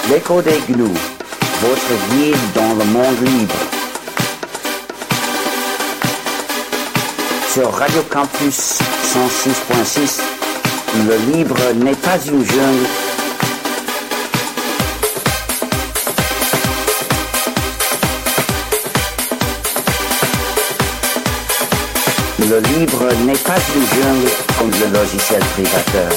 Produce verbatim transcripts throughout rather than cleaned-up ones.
L'écho des gnous, votre guide dans le monde libre. Sur Radio Campus cent six point six, le libre n'est pas une jungle. Le libre n'est pas une jungle comme le logiciel privateur.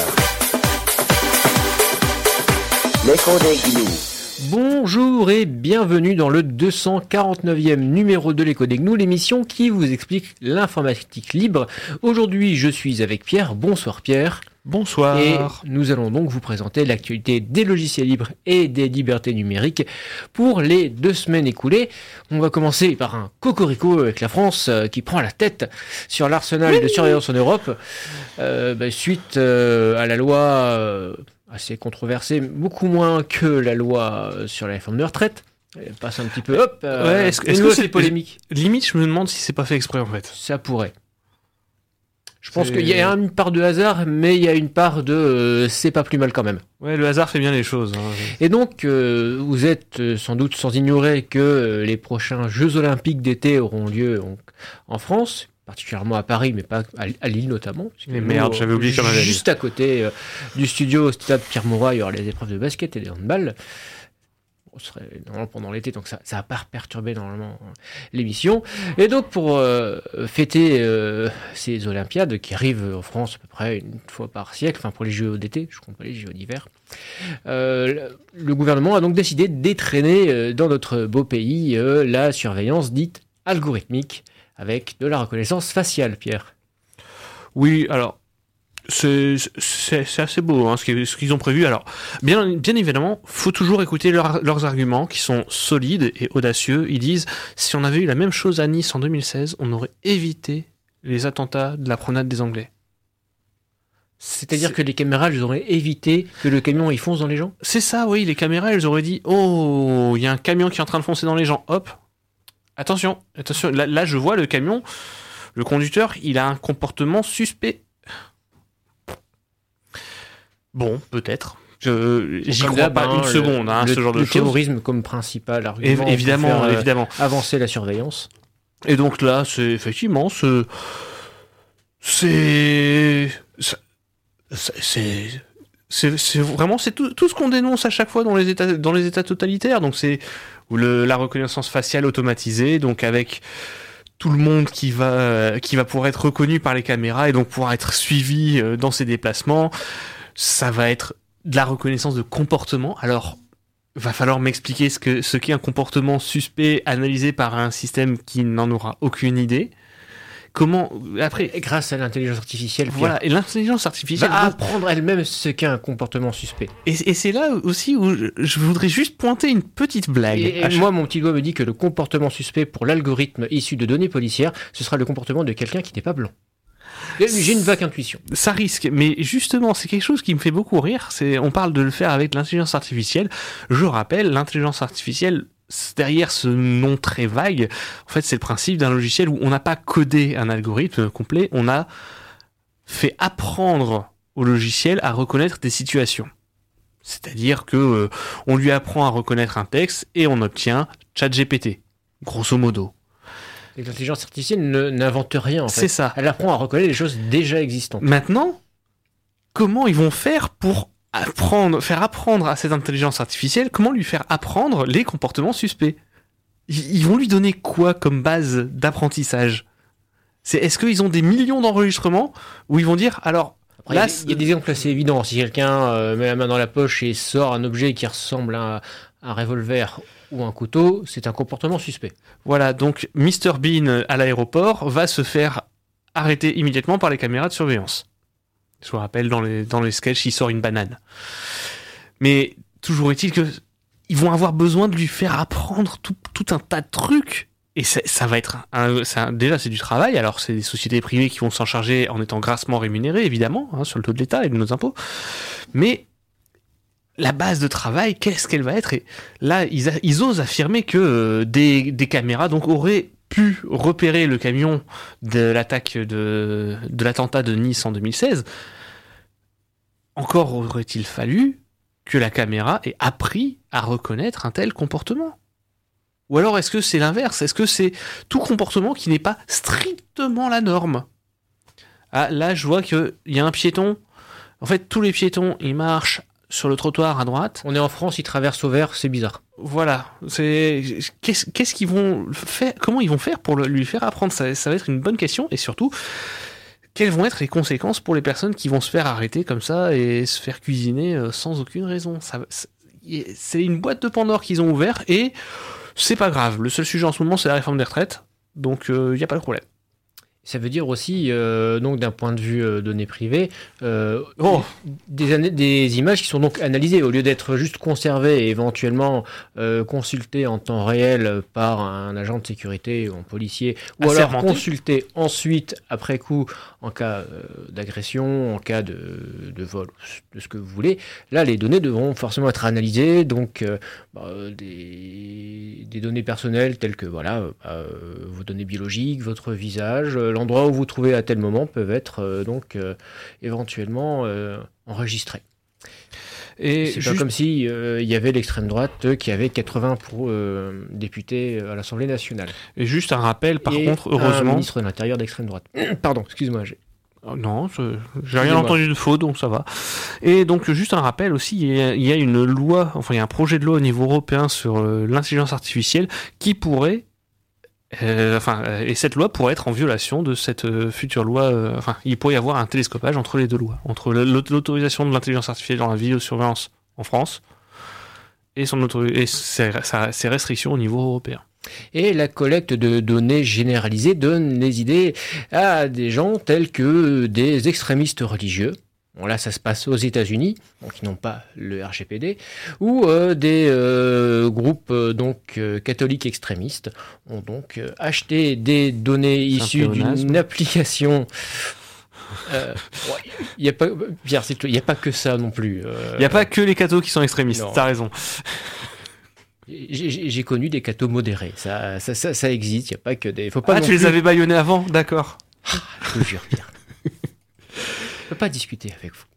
L'écho des gnous. Bonjour et bienvenue dans le deux cent quarante-neuvième numéro de l'Écho des gnous, l'émission qui vous explique l'informatique libre. Aujourd'hui, je suis avec Pierre. Bonsoir Pierre. Bonsoir. Et nous allons donc vous présenter l'actualité des logiciels libres et des libertés numériques pour les deux semaines écoulées. On va commencer par un cocorico avec la France euh, qui prend la tête sur l'arsenal oui. de surveillance en Europe euh, bah, suite euh, à la loi euh, assez controversée, beaucoup moins que la loi sur la réforme de retraite. Elle passe un petit peu, hop, euh, ouais, est-ce, est-ce que c'est polémique. Limite, je me demande si c'est pas fait exprès en fait. Ça pourrait. Je pense c'est... qu'il y a une part de hasard, mais il y a une part de euh, c'est pas plus mal quand même. Ouais, le hasard fait bien les choses. Hein. Et donc, euh, vous êtes euh, sans doute sans ignorer que euh, les prochains Jeux Olympiques d'été auront lieu donc, en France, particulièrement à Paris, mais pas à, à Lille notamment. Mais merde, j'avais oublié quand même. Juste à côté euh, du studio au stade Pierre-Mauroy, il y aura les épreuves de basket et de handball. Ce serait normalement pendant l'été, donc ça ça va pas perturber normalement l'émission. Et donc pour euh, fêter euh, ces Olympiades qui arrivent en France à peu près une fois par siècle, enfin pour les Jeux d'été, je compte pas les Jeux d'hiver, euh, le gouvernement a donc décidé d'étraîner euh, dans notre beau pays euh, la surveillance dite algorithmique avec de la reconnaissance faciale, Pierre. Oui, alors C'est, c'est, c'est assez beau hein, ce, qu'ils, ce qu'ils ont prévu. Alors, bien, bien évidemment, faut toujours écouter leur, leurs arguments qui sont solides et audacieux. Ils disent, si on avait eu la même chose à Nice en deux mille seize, on aurait évité les attentats de la promenade des Anglais. C'est-à-dire c'est... que les caméras, elles auraient évité que le camion il fonce dans les gens ? C'est ça, oui. Les caméras, elles auraient dit, oh, il y a un camion qui est en train de foncer dans les gens. Hop, attention, attention. Là, là, je vois le camion, le conducteur, il a un comportement suspect. Bon, peut-être. Je, j'y crois d'hab, pas hein, une seconde, hein, le, ce genre de le choses. Le terrorisme comme principal argument. Et, évidemment, pour faire, évidemment. Euh, avancer la surveillance. Et donc là, c'est effectivement, ce, c'est, c'est, c'est, c'est, c'est vraiment, c'est tout, tout ce qu'on dénonce à chaque fois dans les États, dans les États totalitaires. Donc c'est le, la reconnaissance faciale automatisée, donc avec tout le monde qui va, qui va pouvoir être reconnu par les caméras et donc pouvoir être suivi dans ses déplacements. Ça va être de la reconnaissance de comportement. Alors, va falloir m'expliquer ce que ce qu'est un comportement suspect analysé par un système qui n'en aura aucune idée. Comment après, et grâce à l'intelligence artificielle, voilà, Pierre, et l'intelligence artificielle va apprendre elle-même ce qu'est un comportement suspect. Et, et c'est là aussi où je, je voudrais juste pointer une petite blague. Et, et moi, mon petit doigt me dit que le comportement suspect pour l'algorithme issu de données policières, ce sera le comportement de quelqu'un qui n'est pas blanc. J'ai une vague intuition. Ça risque, mais justement, c'est quelque chose qui me fait beaucoup rire. C'est, on parle de le faire avec l'intelligence artificielle. Je rappelle, l'intelligence artificielle, derrière ce nom très vague, en fait, c'est le principe d'un logiciel où on n'a pas codé un algorithme complet, on a fait apprendre au logiciel à reconnaître des situations. C'est-à-dire que euh, on lui apprend à reconnaître un texte et on obtient ChatGPT, grosso modo. Et l'intelligence artificielle ne, n'invente rien, en fait. C'est ça. Elle apprend à reconnaître les choses déjà existantes. Maintenant, comment ils vont faire pour apprendre, faire apprendre à cette intelligence artificielle, comment lui faire apprendre les comportements suspects ? Ils vont lui donner quoi comme base d'apprentissage ? C'est, est-ce qu'ils ont des millions d'enregistrements où ils vont dire, alors... Après, là, il y a des exemples assez évidents. Si quelqu'un euh, met la main dans la poche et sort un objet qui ressemble à un revolver ou un couteau, c'est un comportement suspect. Voilà, donc mister Bean à l'aéroport va se faire arrêter immédiatement par les caméras de surveillance. Je vous rappelle, dans les, dans les sketchs, il sort une banane. Mais toujours est-il que ils vont avoir besoin de lui faire apprendre tout, tout un tas de trucs. Et ça, ça va être... Un, ça, déjà, c'est du travail. Alors, c'est des sociétés privées qui vont s'en charger en étant grassement rémunérées, évidemment, hein, sur le taux de l'État et de nos impôts. Mais la base de travail, qu'est-ce qu'elle va être ? Et là, ils, a, ils osent affirmer que euh, des, des caméras donc, auraient pu repérer le camion de l'attaque de, de l'attentat de Nice en deux mille seize. Encore aurait-il fallu que la caméra ait appris à reconnaître un tel comportement. Ou alors est-ce que c'est l'inverse ? Est-ce que c'est tout comportement qui n'est pas strictement la norme ? Ah, là, je vois qu'il y a un piéton. En fait, tous les piétons, ils marchent sur le trottoir à droite. On est en France, ils traversent au vert, c'est bizarre. Voilà. C'est qu'est-ce, qu'est-ce qu'ils vont faire ? Comment ils vont faire pour le, lui faire apprendre ? Ça, ça va être une bonne question. Et surtout, quelles vont être les conséquences pour les personnes qui vont se faire arrêter comme ça et se faire cuisiner sans aucune raison ? Ça, c'est une boîte de Pandore qu'ils ont ouvert et c'est pas grave. Le seul sujet en ce moment, c'est la réforme des retraites. Donc, il euh, n'y a pas de problème. Ça veut dire aussi, euh, donc d'un point de vue euh, données privées, euh, oh. des, des, des images qui sont donc analysées au lieu d'être juste conservées et éventuellement euh, consultées en temps réel par un agent de sécurité ou un policier, ou Assermenté. Alors consultées ensuite, après coup, en cas euh, d'agression, en cas de, de vol, de ce que vous voulez. Là, les données devront forcément être analysées, donc euh, bah, des, des données personnelles telles que voilà, bah, vos données biologiques, votre visage, l'endroit où vous trouvez à tel moment peuvent être euh, donc euh, éventuellement euh, enregistrés. Et c'est juste... pas comme si euh, il y avait l'extrême droite euh, qui avait quatre-vingts pour, euh, députés à l'Assemblée nationale. Et juste un rappel, par et contre, heureusement, un ministre de l'Intérieur d'extrême droite. Pardon, excuse-moi. J'ai... Oh, non, je, j'ai rien entendu de faux, donc ça va. Et donc juste un rappel aussi, il y a, il y a une loi, enfin il y a un projet de loi au niveau européen sur euh, l'intelligence artificielle qui pourrait Euh, enfin, euh, et cette loi pourrait être en violation de cette euh, future loi. Euh, enfin, il pourrait y avoir un télescopage entre les deux lois, entre l'autorisation de l'intelligence artificielle dans la vidéosurveillance en France et, son autori- et ses, sa, ses restrictions au niveau européen. Et la collecte de données généralisées donne les idées à des gens tels que des extrémistes religieux. Bon, là, ça se passe aux États-Unis, donc ils n'ont pas le R G P D, ou euh, des euh, groupes euh, donc euh, catholiques extrémistes ont donc euh, acheté des données issues d'une application. Euh, il y a pas, Pierre, c'est il y a pas que ça non plus. Euh, il y a pas que les cathos qui sont extrémistes. Non. T'as raison. J'ai, j'ai connu des cathos modérés. Ça, ça, ça, ça existe. Il y a pas que des. Faut pas ah, tu plus... les avais bâillonnés avant, d'accord. Ah, je te jure, Pierre. Je peux pas discuter avec vous.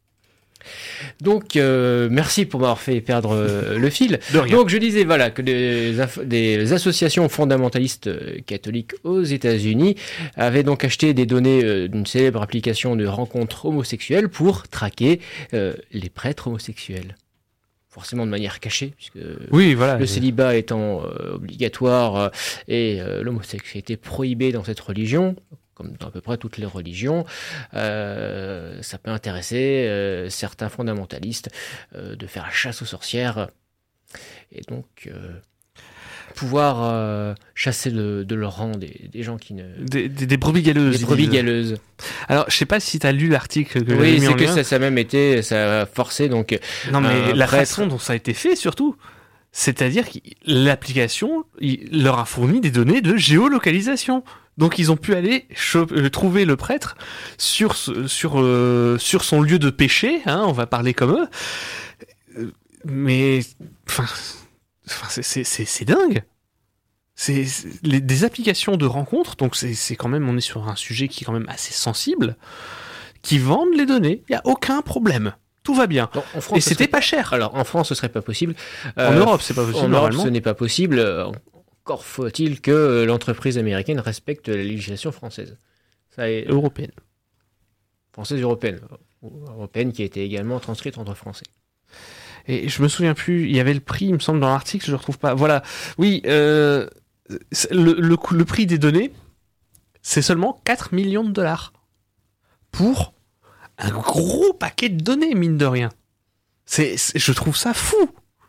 Donc, euh, merci pour m'avoir fait perdre euh, le fil. Donc, je disais voilà que des, inf- des associations fondamentalistes euh, catholiques aux États-Unis avaient donc acheté des données euh, d'une célèbre application de rencontres homosexuelles pour traquer euh, les prêtres homosexuels. Forcément de manière cachée, puisque oui, voilà, le oui. célibat étant euh, obligatoire euh, et euh, l'homosexualité prohibée dans cette religion. Comme dans à peu près toutes les religions, euh, ça peut intéresser euh, certains fondamentalistes euh, de faire la chasse aux sorcières et donc euh, pouvoir euh, chasser de, de leur rang des, des gens qui ne... Des, des, des brebis galeuses. Des brebis galeuses. Alors, je sais pas si tu as lu l'article que oui, j'ai mis en c'est que lien. ça, ça a même été... Ça a forcé donc... Non, mais la prêtre... façon dont ça a été fait, surtout... C'est-à-dire que l'application il leur a fourni des données de géolocalisation. Donc ils ont pu aller cho- euh, trouver le prêtre sur sur euh, sur son lieu de péché, hein, on va parler comme eux. Euh, mais enfin, c'est c'est c'est c'est dingue. C'est, c'est les, des applications de rencontres, donc c'est c'est quand même on est sur un sujet qui est quand même assez sensible, qui vendent les données. Il y a aucun problème. Tout va bien. Non, en France, et c'était serait... pas cher. Alors en France, ce serait pas possible. Euh, en Europe, c'est pas possible. En normalement. Europe, ce n'est pas possible. Encore faut-il que l'entreprise américaine respecte la législation française. Ça est... Européenne. Française européenne. Européenne qui a été également transcrite entre français. Et je me souviens plus, il y avait le prix, il me semble, dans l'article, je le retrouve pas. Voilà. Oui, euh, le, le, le prix des données, c'est seulement quatre millions de dollars. Pour un gros paquet de données, mine de rien. C'est, c'est, je trouve ça fou.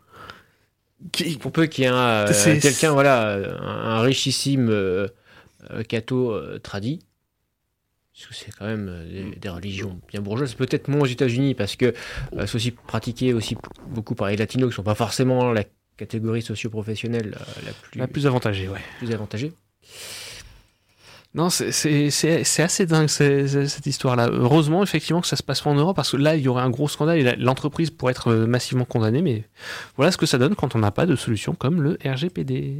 Qui... Pour peu qu'il y ait un, euh, quelqu'un, voilà, un, un richissime euh, euh, catho euh, tradit, parce que c'est quand même euh, des, des religions bien bourgeoises, peut-être moins aux États-Unis, parce que euh, c'est aussi pratiqué aussi beaucoup par les latinos, qui ne sont pas forcément la catégorie socio-professionnelle la, la, plus, la plus avantagée. Ouais. Plus avantagée. Non, c'est, c'est, c'est, c'est assez dingue c'est, c'est, cette histoire-là. Heureusement, effectivement, que ça se passe pas en Europe, parce que là, il y aurait un gros scandale et la, l'entreprise pourrait être massivement condamnée, mais voilà ce que ça donne quand on n'a pas de solution comme le R G P D.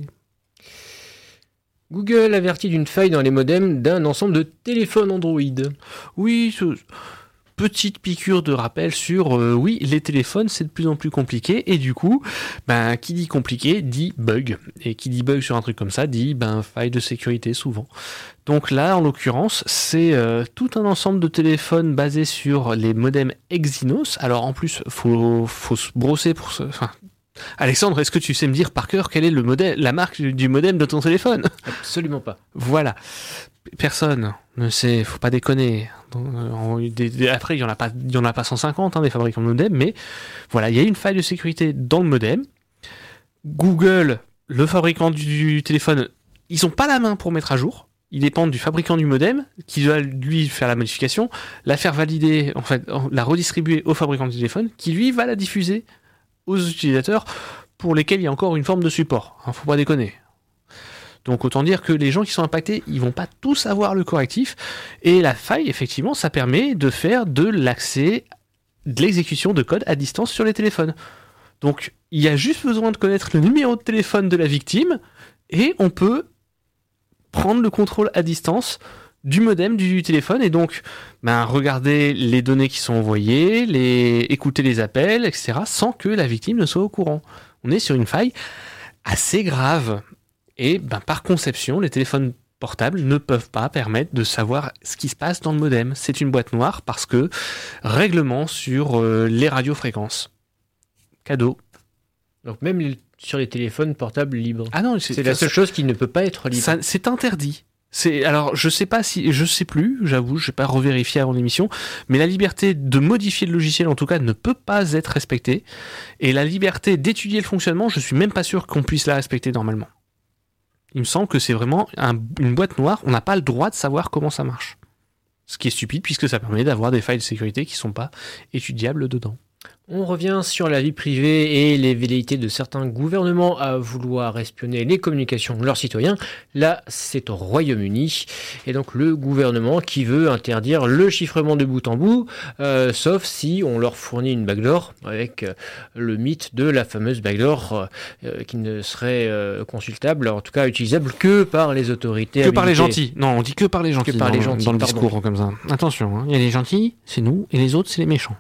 Google avertit d'une faille dans les modems d'un ensemble de téléphones Android. Oui, ce... petite piqûre de rappel sur euh, oui, les téléphones c'est de plus en plus compliqué, et du coup ben qui dit compliqué dit bug, et qui dit bug sur un truc comme ça dit ben faille de sécurité souvent. Donc là en l'occurrence c'est euh, tout un ensemble de téléphones basés sur les modems Exynos. Alors en plus faut faut se brosser pour se enfin Alexandre, est-ce que tu sais me dire par cœur quelle est le modèle, la marque du modem de ton téléphone? Absolument pas. Voilà. Personne ne sait, faut pas déconner. Donc, euh, des, des, après, il y en a pas, il y en a pas cent cinquante hein, des fabricants de modem, mais voilà, il y a une faille de sécurité dans le modem. Google, le fabricant du, du téléphone, ils ont pas la main pour mettre à jour. Ils dépendent du fabricant du modem, qui doit lui faire la modification, la faire valider, en fait, la redistribuer au fabricant du téléphone, qui lui va la diffuser aux utilisateurs pour lesquels il y a encore une forme de support. Hein, faut pas déconner. Donc autant dire que les gens qui sont impactés, ils vont pas tous avoir le correctif. Et la faille, effectivement, ça permet de faire de l'accès, de l'exécution de code à distance sur les téléphones. Donc il y a juste besoin de connaître le numéro de téléphone de la victime et on peut prendre le contrôle à distance du modem du téléphone et donc ben, regarder les données qui sont envoyées, les... écouter les appels, et cetera sans que la victime ne soit au courant. On est sur une faille assez grave. Et ben, par conception, les téléphones portables ne peuvent pas permettre de savoir ce qui se passe dans le modem. C'est une boîte noire parce que règlement sur euh, les radiofréquences. Cadeau. Donc même les, sur les téléphones portables libres. Ah non, c'est, c'est la seule chose qui ne peut pas être libre. Ça, c'est interdit. C'est, alors, je sais pas si, je sais plus, j'avoue, je vais pas revérifier avant l'émission, mais la liberté de modifier le logiciel, en tout cas, ne peut pas être respectée. Et la liberté d'étudier le fonctionnement, je suis même pas sûr qu'on puisse la respecter normalement. Il me semble que c'est vraiment un, une boîte noire, on n'a pas le droit de savoir comment ça marche. Ce qui est stupide, puisque ça permet d'avoir des failles de sécurité qui sont pas étudiables dedans. On revient sur la vie privée et les velléités de certains gouvernements à vouloir espionner les communications de leurs citoyens. Là, c'est au Royaume-Uni. Et donc le gouvernement qui veut interdire le chiffrement de bout en bout, euh, sauf si on leur fournit une backdoor, avec euh, le mythe de la fameuse backdoor euh, qui ne serait euh, consultable, en tout cas utilisable que par les autorités Que habilitées. par les gentils. Non, on dit que par les gentils. Que par les dans, gentils, dans le pardon. discours comme ça. Attention, hein, il y a les gentils, c'est nous, et les autres, c'est les méchants.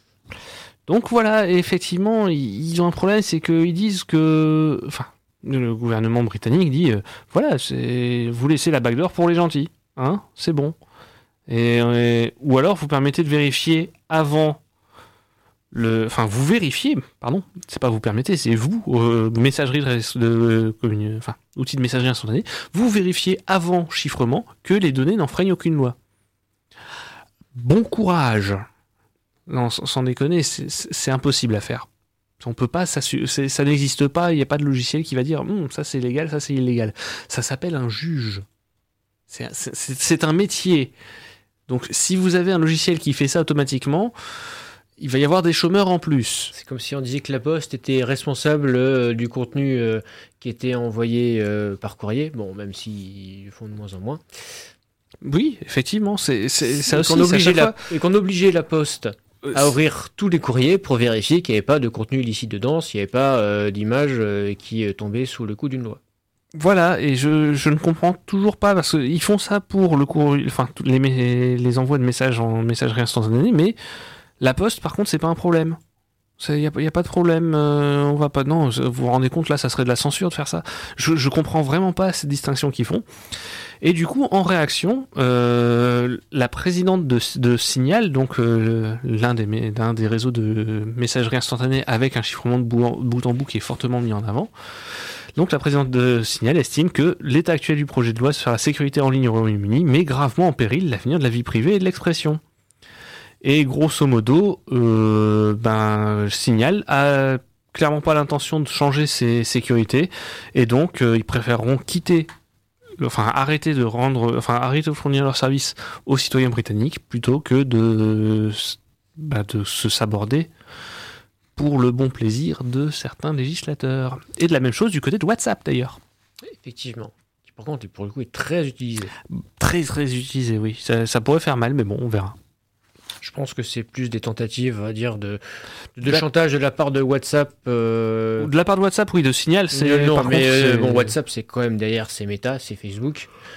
Donc voilà, effectivement, ils ont un problème, c'est qu'ils disent que... Enfin, le gouvernement britannique dit, euh, voilà, c'est vous laissez la backdoor pour les gentils, hein, c'est bon. Et, et ou alors vous permettez de vérifier avant le... Enfin, vous vérifiez, pardon, c'est pas vous permettez, c'est vous, euh, messagerie de... de communi... enfin, outil de messagerie instantanée, vous vérifiez avant chiffrement que les données n'enfreignent aucune loi. Bon courage. Non, sans déconner, c'est, c'est impossible à faire. On peut pas, ça, c'est, ça n'existe pas, il n'y a pas de logiciel qui va dire hm, ça c'est légal, ça c'est illégal. Ça s'appelle un juge. C'est, c'est, c'est un métier. Donc si vous avez un logiciel qui fait ça automatiquement, il va y avoir des chômeurs en plus. C'est comme si on disait que la Poste était responsable euh, du contenu euh, qui était envoyé euh, par courrier. Bon, même s'ils font de moins en moins. Oui, effectivement, c'est, c'est, ça et aussi. Qu'on obligeait la, fois... Et qu'on obligeait la Poste à ouvrir tous les courriers pour vérifier qu'il n'y avait pas de contenu illicite dedans, s'il n'y avait pas euh, d'image euh, qui tombait sous le coup d'une loi. Voilà, et je, je ne comprends toujours pas, parce qu'ils font ça pour le courrier, enfin, les, les envois de messages en messagerie instantanée, mais la Poste, par contre, c'est pas un problème. Il n'y a, y a pas de problème, euh, on va pas... Non, vous vous rendez compte, là, ça serait de la censure de faire ça. Je, je comprends vraiment pas cette distinction qu'ils font. Et du coup, en réaction, euh, la présidente de, de Signal, donc euh, l'un, des, l'un des réseaux de messagerie instantanée avec un chiffrement de bout en, bout en bout qui est fortement mis en avant, donc la présidente de Signal estime que l'état actuel du projet de loi sur la sécurité en ligne au Royaume-Uni met gravement en péril l'avenir de la vie privée et de l'expression. Et grosso modo, euh, ben, Signal a clairement pas l'intention de changer ses sécurités, et donc euh, ils préféreront quitter, enfin arrêter de rendre, enfin arrêter de fournir leurs services aux citoyens britanniques plutôt que de, bah, de se saborder pour le bon plaisir de certains législateurs. Et de la même chose du côté de WhatsApp d'ailleurs. Effectivement. Qui par contre, pour le coup, est très utilisé. Très très utilisé, oui. Ça, ça pourrait faire mal, mais bon, on verra. Je pense que c'est plus des tentatives, on va dire, de, de la... chantage de la part de WhatsApp. Euh... De la part de WhatsApp, oui, de Signal. C'est... Non, par mais contre, euh, c'est... bon, WhatsApp, c'est quand même derrière, c'est Meta, c'est Facebook.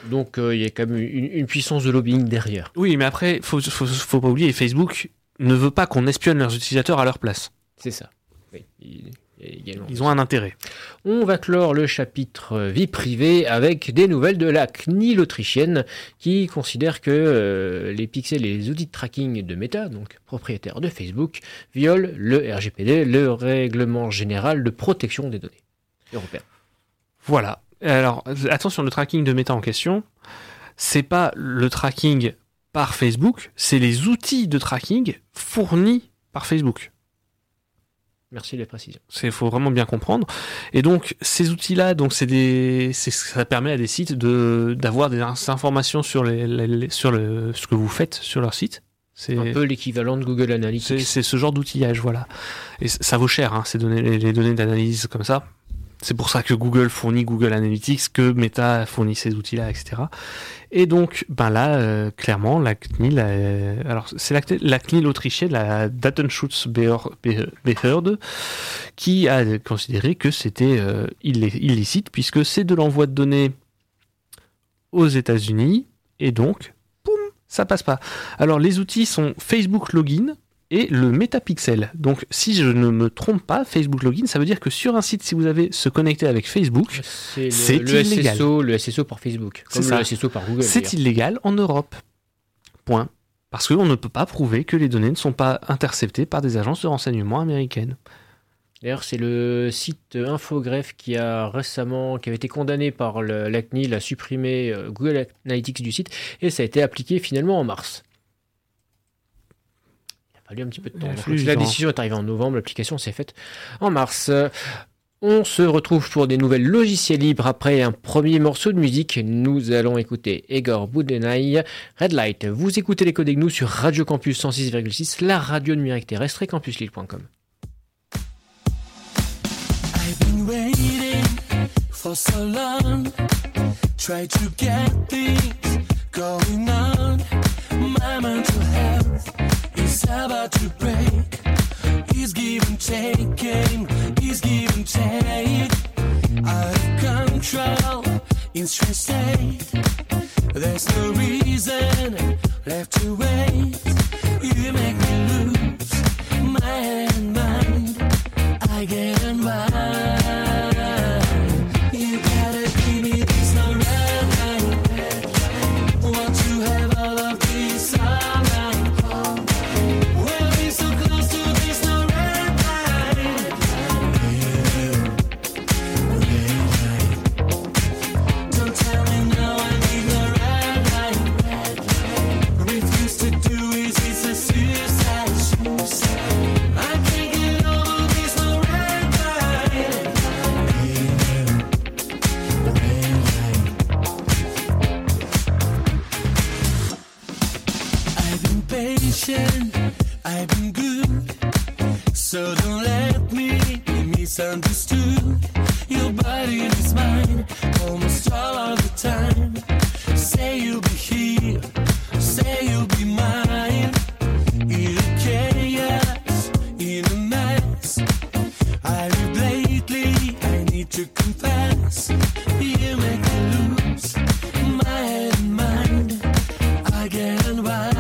Donc euh, il y a quand même une, une puissance de lobbying derrière. Oui, mais après, faut, faut, faut pas oublier, Facebook ne veut pas qu'on espionne leurs utilisateurs à leur place. C'est ça. Oui, il, il Ils ont un intérêt. On va clore le chapitre vie privée avec des nouvelles de la C N I L autrichienne qui considère que euh, les pixels et les outils de tracking de Meta, donc propriétaires de Facebook, violent le R G P D, le règlement général de protection des données européen. Voilà. Alors, attention, le tracking de Meta en question, c'est pas le tracking par Facebook, c'est les outils de tracking fournis par Facebook. Merci les précisions. Il faut vraiment bien comprendre. Et donc, ces outils-là, donc c'est des, c'est, ça permet à des sites de, d'avoir des informations sur, les, les, les, sur le, ce que vous faites sur leur site. C'est un peu l'équivalent de Google Analytics. C'est, c'est ce genre d'outillage, voilà. Et ça vaut cher, hein, ces données, les, les données d'analyse comme ça. C'est pour ça que Google fournit Google Analytics, que Meta fournit ces outils-là, et cetera. Et donc, ben là, euh, clairement, la C N I L, euh, alors c'est la, la C N I L autrichienne, la Datenschutzbehörde, qui a considéré que c'était euh, illicite, puisque c'est de l'envoi de données aux États-Unis, et donc, poum, ça passe pas. Alors, les outils sont Facebook Login et le Metapixel. Donc, si je ne me trompe pas, Facebook Login, ça veut dire que sur un site, si vous avez se connecter avec Facebook, c'est, le, c'est le illégal. S S O, le S S O par Facebook, comme c'est ça. le S S O par Google. C'est d'ailleurs. illégal en Europe. Point. Parce qu'on ne peut pas prouver que les données ne sont pas interceptées par des agences de renseignement américaines. D'ailleurs, c'est le site Infogreffe qui a récemment, qui avait été condamné par le, la C N I L à supprimer euh, Google Analytics du site, et ça a été appliqué finalement en mars. Il a fallu un petit peu de temps. Donc, la décision est arrivée en novembre, l'application s'est faite en mars. On se retrouve pour des nouvelles logiciels libres après un premier morceau de musique. Nous allons écouter Egor Boudenay, Red Light. Vous écoutez les Codes Gnous sur Radio Campus cent six virgule six, la radio numérique terrestre et campus lille point com. I've been waiting for so long, try to get things going on. My mental health is about to break. He's giving, taking, he's giving, take. Out of control, in stress state. There's no reason left to wait. You make me lose my head and mind. I get unwind. You gotta give me this no red light. Want to have all of this all night. We'll be so close to this no red light. Don't tell me no, I need no red light. Refuse to do it, it's a suicide. I can't get over this no red light. I've been patient, I've been good, so don't let me be misunderstood. Your body is mine, almost all of the time. Say you'll be here, say you'll be mine. In a chaos, in a mess, I live lately, I need to confess. You make me lose my head and mind. I get unwind.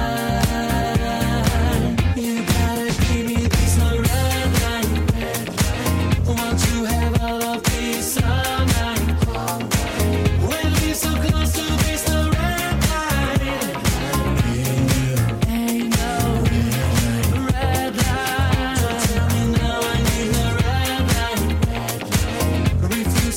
You gotta give me this no red light. Want to have all of this all night. We'll be so close to this no red light. Ain't no red light. Don't tell me no, I need no red light. Refuse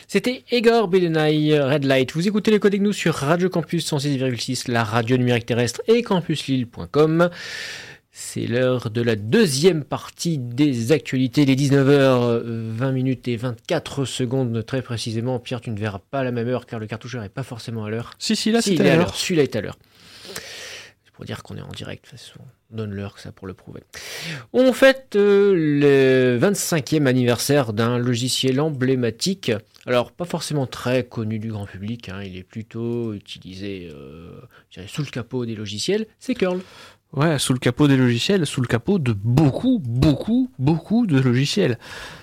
C'était Egor Bedenay, Red Light. Vous écoutez les Codes Gnous sur Radio Campus cent six virgule six, la radio numérique terrestre et campus lille point com. C'est l'heure de la deuxième partie des actualités, les dix-neuf heures vingt minutes et vingt-quatre secondes très précisément. Pierre, tu ne verras pas à la même heure car le cartoucheur n'est pas forcément à l'heure. Si, si, là, si, c'était il est à à l'heure. l'heure. Celui-là est à l'heure. C'est pour dire qu'on est en direct. De toute façon, on donne l'heure que ça pour le prouver. On fête euh, le vingt-cinquième anniversaire d'un logiciel emblématique. Alors, pas forcément très connu du grand public. Hein, il est plutôt utilisé euh, je dirais, sous le capot des logiciels. C'est Curl. Ouais, sous le capot des logiciels, sous le capot de beaucoup, beaucoup, beaucoup de logiciels.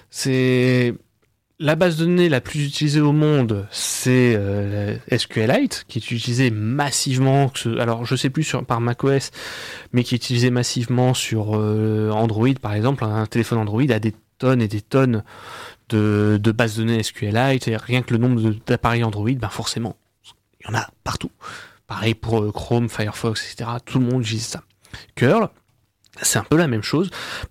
C'est la base de données la plus utilisée au monde, c'est euh, SQLite, qui est utilisée massivement. Alors, je sais plus sur, par macOS, mais qui est utilisée massivement sur euh, Android, par exemple. Un téléphone Android a des tonnes et des tonnes de, de bases de données SQLite, et rien que le nombre de, d'appareils Android, ben forcément, il y en a partout. Pareil pour euh, Chrome, Firefox, et cetera. Tout le monde utilise ça. Curl, c'est un peu la même chose.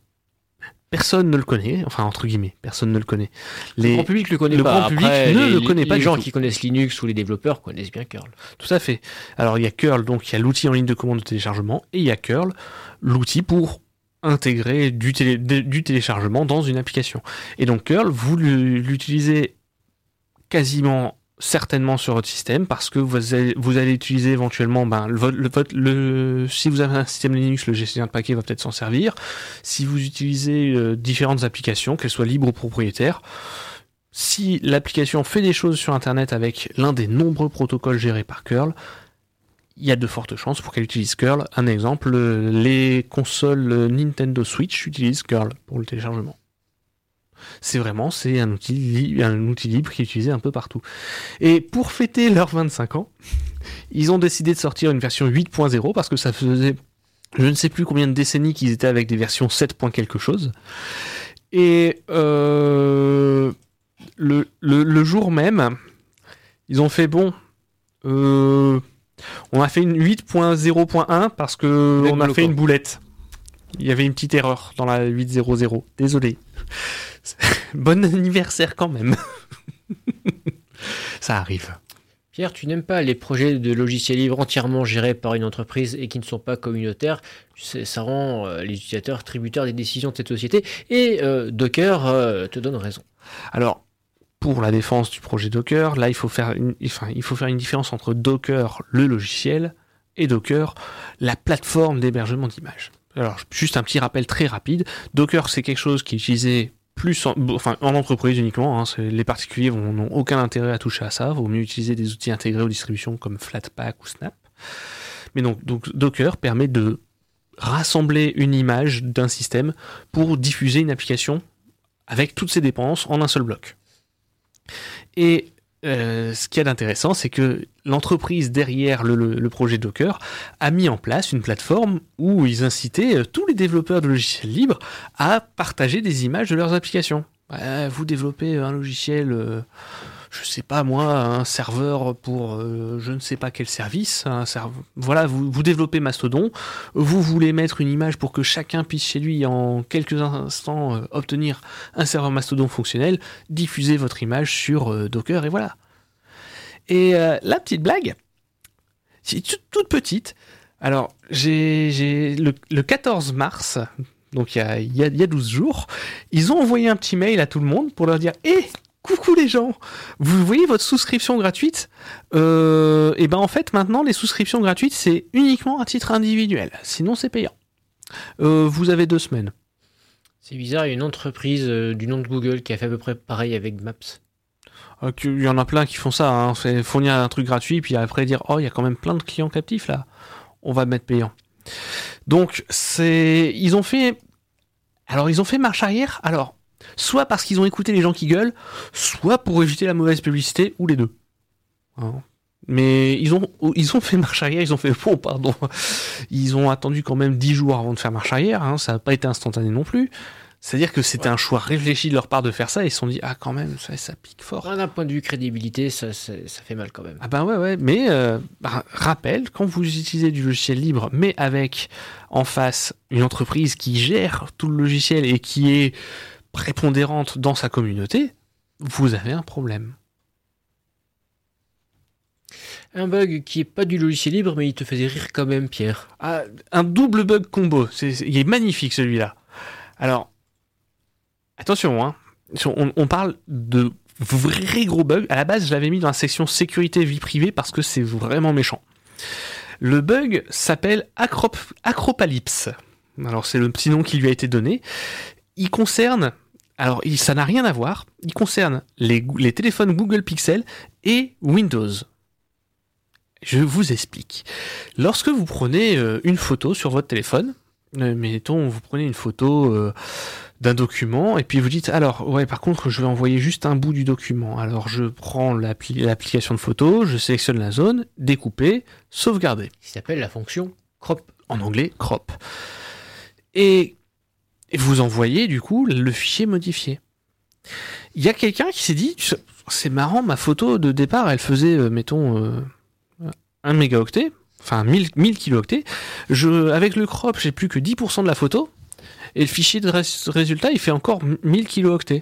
Personne ne le connaît, enfin entre guillemets, personne ne le connaît. Les... Le grand public le connaît le pas. grand public Après, ne les, le connaît les, pas les du gens tout. qui connaissent Linux ou les développeurs connaissent bien Curl. Tout à fait. Alors il y a Curl, donc il y a l'outil en ligne de commande de téléchargement, et il y a Curl, l'outil pour intégrer du, télé... du téléchargement dans une application. Et donc Curl, vous l'utilisez quasiment certainement sur votre système parce que vous allez, vous allez utiliser éventuellement ben, le, le, le, si vous avez un système Linux, le gestionnaire de paquets va peut-être s'en servir. Si vous utilisez euh, différentes applications, qu'elles soient libres ou propriétaires, si l'application fait des choses sur Internet avec l'un des nombreux protocoles gérés par Curl, il y a de fortes chances pour qu'elle utilise Curl. Un exemple, les consoles Nintendo Switch utilisent Curl pour le téléchargement. C'est vraiment, c'est un outil, li- un outil libre qui est utilisé un peu partout. Et pour fêter leurs vingt-cinq ans, ils ont décidé de sortir une version huit point zéro parce que ça faisait je ne sais plus combien de décennies qu'ils étaient avec des versions sept point quelque chose. Et euh, le, le, le jour même, ils ont fait bon, euh, on a fait une huit point zéro point un parce que Boulette on a bloquant. fait une boulette. Il y avait une petite erreur dans la huit point zéro zéro. Désolé. Bon anniversaire quand même. Ça arrive. Pierre, tu n'aimes pas les projets de logiciels libres entièrement gérés par une entreprise et qui ne sont pas communautaires. Tu sais, ça rend euh, les utilisateurs tributaires des décisions de cette société. Et euh, Docker euh, te donne raison. Alors, pour la défense du projet Docker, là, il faut faire une, enfin, il faut faire une différence entre Docker, le logiciel, et Docker, la plateforme d'hébergement d'images. Alors, juste un petit rappel très rapide. Docker, c'est quelque chose qui est utilisé plus en, enfin, en entreprise uniquement. Hein, c'est, les particuliers vont, n'ont aucun intérêt à toucher à ça. Vaut mieux utiliser des outils intégrés aux distributions comme Flatpak ou Snap. Mais donc, donc Docker permet de rassembler une image d'un système pour diffuser une application avec toutes ses dépendances en un seul bloc. Et euh, ce qu'il y a d'intéressant, c'est que l'entreprise derrière le, le, le projet Docker a mis en place une plateforme où ils incitaient euh, tous les développeurs de logiciels libres à partager des images de leurs applications. Euh, vous développez un logiciel, euh, je sais pas moi, un serveur pour euh, je ne sais pas quel service. Un serve... Voilà, vous, vous développez Mastodon, vous voulez mettre une image pour que chacun puisse chez lui en quelques instants euh, obtenir un serveur Mastodon fonctionnel, diffusez votre image sur euh, Docker et voilà. Et euh, la petite blague, c'est toute, toute petite. Alors, j'ai, j'ai le, le quatorze mars, donc il y a, y, a, y a douze jours, ils ont envoyé un petit mail à tout le monde pour leur dire « Eh, coucou les gens, vous voyez votre souscription gratuite euh, Et ben en fait, maintenant, les souscriptions gratuites, c'est uniquement à titre individuel. Sinon, c'est payant. Euh, vous avez deux semaines. » C'est bizarre, il y a une entreprise euh, du nom de Google qui a fait à peu près pareil avec Maps. Euh, Il y en a plein qui font ça, hein. C'est fournir un truc gratuit, puis après dire « Oh, il y a quand même plein de clients captifs là. On va mettre payant. » Donc, c'est... Ils ont fait... Alors, ils ont fait marche arrière. Alors, soit parce qu'ils ont écouté les gens qui gueulent, soit pour éviter la mauvaise publicité, ou les deux. Hein. Mais ils ont, ils ont fait marche arrière, ils ont fait... Oh, pardon. Ils ont attendu quand même dix jours avant de faire marche arrière. Hein. Ça n'a pas été instantané non plus. C'est-à-dire que c'était ouais. un choix réfléchi de leur part de faire ça, et ils se sont dit, ah quand même, ça, ça pique fort. D'un point de vue crédibilité, ça, ça, ça fait mal quand même. Ah ben ouais, ouais, mais euh, bah, rappel, quand vous utilisez du logiciel libre, mais avec en face une entreprise qui gère tout le logiciel et qui est prépondérante dans sa communauté, vous avez un problème. Un bug qui est pas du logiciel libre, mais il te faisait rire quand même, Pierre. Ah, un double bug combo. C'est, c'est- il est magnifique celui-là. Alors, attention, hein. On, on parle de vrais gros bugs. À la base, je l'avais mis dans la section sécurité vie privée parce que c'est vraiment méchant. Le bug s'appelle Acrop- Acropalypse. Alors, c'est le petit nom qui lui a été donné. Il concerne, alors il- ça n'a rien à voir, il concerne les, gou- les téléphones Google Pixel et Windows. Je vous explique. Lorsque vous prenez euh, une photo sur votre téléphone, euh, mettons, vous prenez une photo euh, d'un document et puis vous dites, alors, ouais, par contre, je vais envoyer juste un bout du document. Alors, je prends l'appli- l'application de photo, je sélectionne la zone, découper, sauvegarder. Qui s'appelle la fonction crop. En anglais, crop. Et, et vous envoyez, du coup, le fichier modifié. Il y a quelqu'un qui s'est dit, c'est marrant, ma photo de départ, elle faisait, euh, mettons, euh, un mégaoctet, enfin mille, mille kilooctets. Je, avec le crop, j'ai plus que dix pour cent de la photo, et le fichier de rés- résultat, il fait encore mille kilooctets.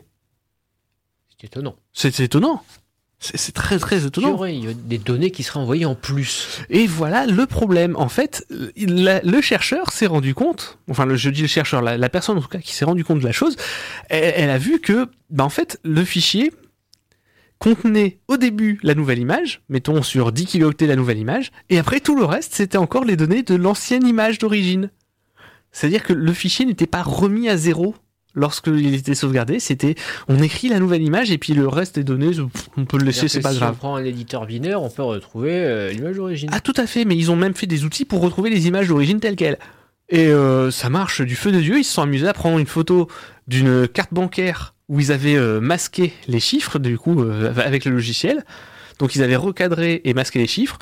C'est étonnant. C'est étonnant. C'est c'est très très Il y étonnant. aurait il y a des données qui seraient envoyées en plus. Et voilà le problème. En fait, il- la- le chercheur s'est rendu compte, enfin le, je dis le chercheur, la, la personne en tout cas qui s'est rendu compte de la chose, elle, elle a vu que, bah, en fait, le fichier contenait au début la nouvelle image, mettons sur dix kilooctets la nouvelle image, et après tout le reste, c'était encore les données de l'ancienne image d'origine. C'est-à-dire que le fichier n'était pas remis à zéro lorsqu'il était sauvegardé, c'était on écrit la nouvelle image et puis le reste des données, pff, on peut le laisser, C'est-à-dire c'est que pas si grave. on prend un éditeur binaire, on peut retrouver euh, l'image d'origine. Ah tout à fait, mais ils ont même fait des outils pour retrouver les images d'origine telles quelles. Et euh, ça marche du feu de Dieu, ils se sont amusés à prendre une photo d'une carte bancaire où ils avaient euh, masqué les chiffres, du coup, euh, avec le logiciel. Donc ils avaient recadré et masqué les chiffres.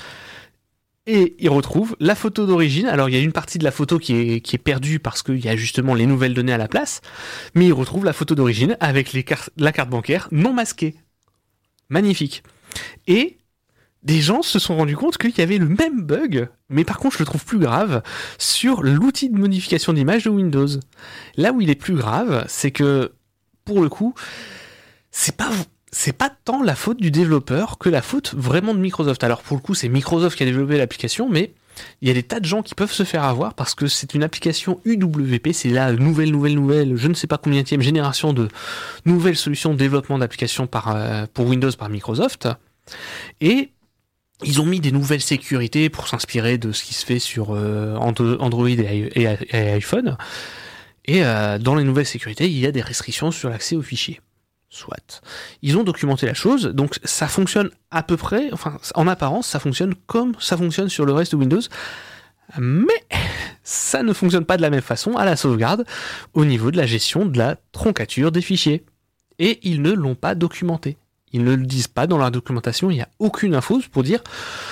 Et ils retrouvent la photo d'origine. Alors il y a une partie de la photo qui est, qui est perdue parce qu'il y a justement les nouvelles données à la place. Mais ils retrouvent la photo d'origine avec les car- la carte bancaire non masquée. Magnifique. Et des gens se sont rendus compte qu'il y avait le même bug, mais par contre je le trouve plus grave, sur l'outil de modification d'image de Windows. Là où il est plus grave, c'est que, pour le coup, c'est pas, c'est pas tant la faute du développeur que la faute vraiment de Microsoft. Alors pour le coup, c'est Microsoft qui a développé l'application, mais il y a des tas de gens qui peuvent se faire avoir parce que c'est une application U W P, c'est la nouvelle, nouvelle, nouvelle, je ne sais pas combienième génération de nouvelles solutions de développement d'applications par, euh, pour Windows par Microsoft. Et ils ont mis des nouvelles sécurités pour s'inspirer de ce qui se fait sur euh, Android et, et, et iPhone. Et euh, dans les nouvelles sécurités, il y a des restrictions sur l'accès aux fichiers. Soit. Ils ont documenté la chose, donc ça fonctionne à peu près, enfin en apparence, ça fonctionne comme ça fonctionne sur le reste de Windows. Mais ça ne fonctionne pas de la même façon à la sauvegarde au niveau de la gestion de la troncature des fichiers. Et ils ne l'ont pas documenté. Ils ne le disent pas dans leur documentation, il n'y a aucune info pour dire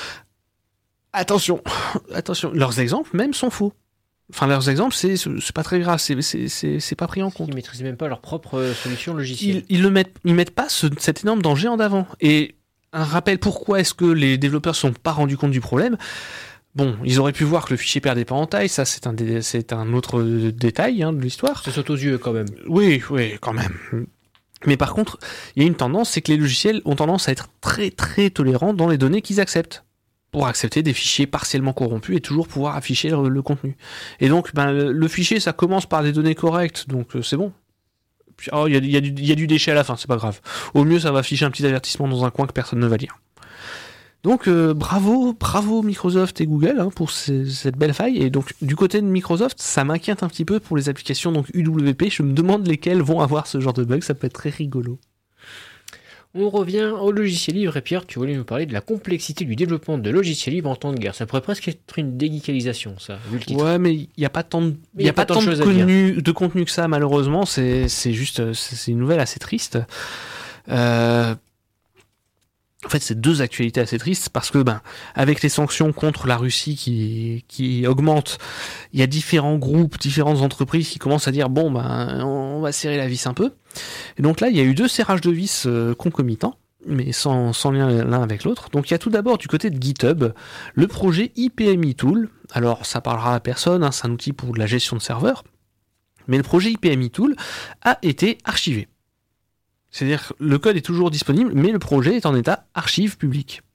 attention, attention, leurs exemples même sont faux. Enfin, leurs exemples, c'est, c'est pas très grave, c'est, c'est, c'est, c'est pas pris en compte. Ils maîtrisent même pas leur propre euh, solution logicielle. Ils, ils le mettent, ils mettent pas ce, cet énorme danger en avant. Et un rappel, pourquoi est-ce que les développeurs sont pas rendus compte du problème? Bon, ils auraient pu voir que le fichier perdait pas en taille, ça c'est un, dé, c'est un autre détail hein, de l'histoire. Ça saute aux yeux quand même. Oui, oui, quand même. Mais par contre, il y a une tendance, c'est que les logiciels ont tendance à être très très tolérants dans les données qu'ils acceptent, pour accepter des fichiers partiellement corrompus et toujours pouvoir afficher le, le contenu. Et donc, ben, le, le fichier, ça commence par des données correctes, donc euh, c'est bon. Puis, oh, il y a, y, a du, y a du déchet à la fin, c'est pas grave. Au mieux, ça va afficher un petit avertissement dans un coin que personne ne va lire. Donc, euh, bravo, bravo Microsoft et Google hein, pour ces, cette belle faille. Et donc, du côté de Microsoft, ça m'inquiète un petit peu pour les applications donc U W P. Je me demande lesquelles vont avoir ce genre de bug, ça peut être très rigolo. On revient au logiciel libre. Et Pierre, tu voulais nous parler de la complexité du développement de logiciels libres en temps de guerre. Ça pourrait presque être une déguicalisation, ça, vu le titre. Ouais, mais il n'y a pas tant de, Mais y a pas tant de, choses à contenu, de contenu que ça, malheureusement. C'est, c'est juste, c'est, c'est une nouvelle assez triste. Euh, en fait, c'est deux actualités assez tristes parce que, ben, avec les sanctions contre la Russie qui, qui augmentent, il y a différents groupes, différentes entreprises qui commencent à dire, bon, ben, on va serrer la vis un peu. Et donc là, il y a eu deux serrages de vis euh, concomitants, mais sans, sans lien l'un avec l'autre. Donc il y a tout d'abord du côté de GitHub, le projet I P M I Tool. Alors ça parlera à personne, hein, c'est un outil pour de la gestion de serveurs. Mais le projet I P M I Tool a été archivé. C'est-à-dire que le code est toujours disponible, mais le projet est en état archive publique.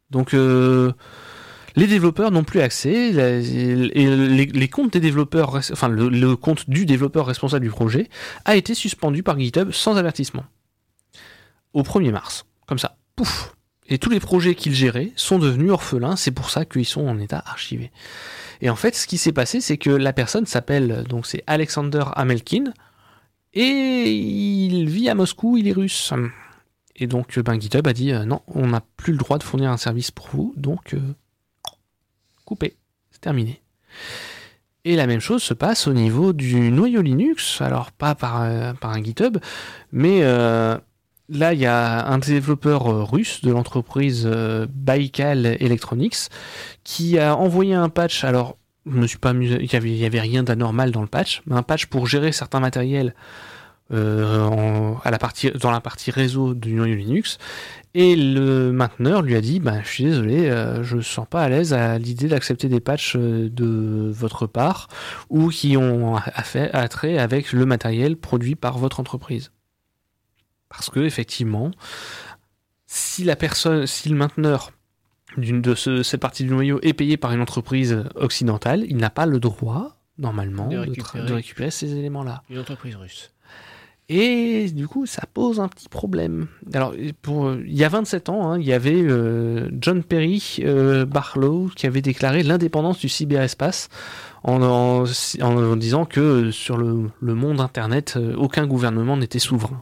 Donc euh, les développeurs n'ont plus accès, la- et les, les comptes des développeurs, res- enfin le, le compte du développeur responsable du projet a été suspendu par GitHub sans avertissement. Au premier mars, comme ça, pouf. Et tous les projets qu'il gérait sont devenus orphelins, c'est pour ça qu'ils sont en état archivé. Et en fait, ce qui s'est passé, c'est que la personne s'appelle, donc c'est Alexander Amelkin, et il vit à Moscou, il est russe. Et donc, ben, GitHub a dit, euh, non, on n'a plus le droit de fournir un service pour vous, donc, euh, coupé, c'est terminé. Et la même chose se passe au niveau du noyau Linux, alors pas par, euh, par un GitHub, mais euh, là, il y a un développeur euh, russe de l'entreprise euh, Baikal Electronics qui a envoyé un patch. Alors, je me suis pas amusé, il y avait, il y avait rien d'anormal dans le patch, mais un patch pour gérer certains matériels euh, en- à la partie, dans la partie réseau du noyau Linux. Et le mainteneur lui a dit, bah, je suis désolé, euh, je ne me sens pas à l'aise à l'idée d'accepter des patchs euh, de votre part ou qui ont affaire- attrait avec le matériel produit par votre entreprise. Parce que effectivement, si la personne, si le mainteneur d'une de ce- cette partie du noyau est payé par une entreprise occidentale, il n'a pas le droit normalement De de, récupérer. tra- de récupérer ces éléments-là. Une entreprise russe. Et du coup, ça pose un petit problème. Alors, pour, il y a vingt-sept ans, hein, il y avait euh, John Perry euh, Barlow qui avait déclaré l'indépendance du cyberespace en, en, en disant que sur le, le monde Internet, euh, aucun gouvernement n'était souverain.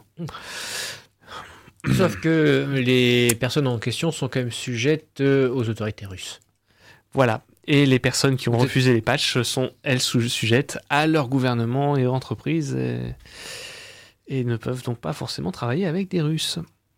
Sauf que les personnes en question sont quand même sujettes euh, aux autorités russes. Voilà. Et les personnes qui ont Peut-être- refusé les patchs sont, elles, sou- sujettes à leur gouvernement et entreprises et, et ne peuvent donc pas forcément travailler avec des Russes.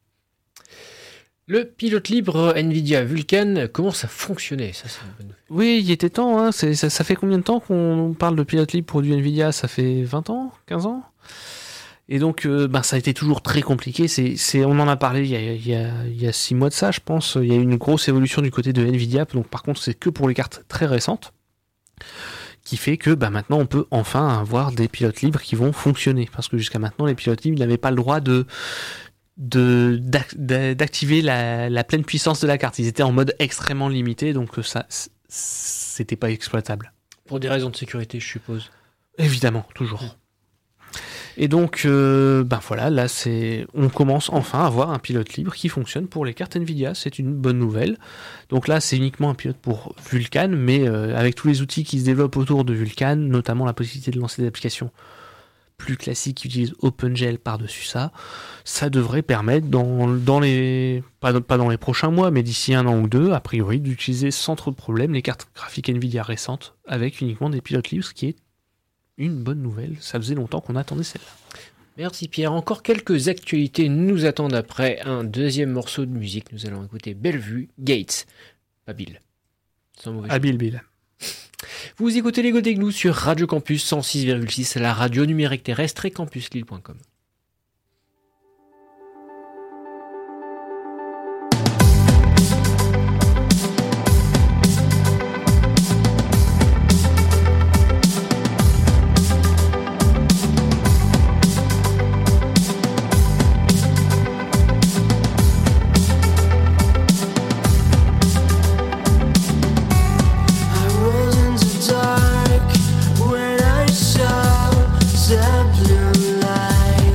Le pilote libre NVIDIA Vulkan commence à fonctionner. Ça, c'est une bonne nouvelle. Oui, il était temps. Hein. C'est- ça, ça fait combien de temps qu'on parle de pilote libre pour du NVIDIA? Ça fait vingt ans, quinze ans. Et donc, euh, ben, ça a été toujours très compliqué. C'est, c'est, on en a parlé il y a, il y a, il y a six mois de ça, je pense. Il y a eu une grosse évolution du côté de NVIDIA. Donc, par contre, c'est que pour les cartes très récentes, qui fait que ben, maintenant, on peut enfin avoir des pilotes libres qui vont fonctionner. Parce que jusqu'à maintenant, les pilotes libres n'avaient pas le droit de, de, d'ac- d'activer la, la pleine puissance de la carte. Ils étaient en mode extrêmement limité, donc ça, c'était pas exploitable. Pour des raisons de sécurité, je suppose. Évidemment, toujours. Et donc, euh, ben voilà, là, c'est, on commence enfin à avoir un pilote libre qui fonctionne pour les cartes NVIDIA. C'est une bonne nouvelle. Donc là, c'est uniquement un pilote pour Vulkan, mais euh, avec tous les outils qui se développent autour de Vulkan, notamment la possibilité de lancer des applications plus classiques qui utilisent OpenGL par-dessus ça, ça devrait permettre dans, dans les, pas, pas dans les prochains mois, mais d'ici un an ou deux, a priori, d'utiliser sans trop de problèmes les cartes graphiques NVIDIA récentes avec uniquement des pilotes libres, ce qui est une bonne nouvelle. Ça faisait longtemps qu'on attendait celle-là. Merci Pierre. Encore quelques actualités nous attendent après un deuxième morceau de musique. Nous allons écouter Bellevue Gates. Pas Bill. Sans mauvais jeu. Habile Bill. Vous écoutez les Godéglous sur Radio Campus cent six virgule six, la radio numérique terrestre et campus lille point com. I rolled into dark when I saw the blue light.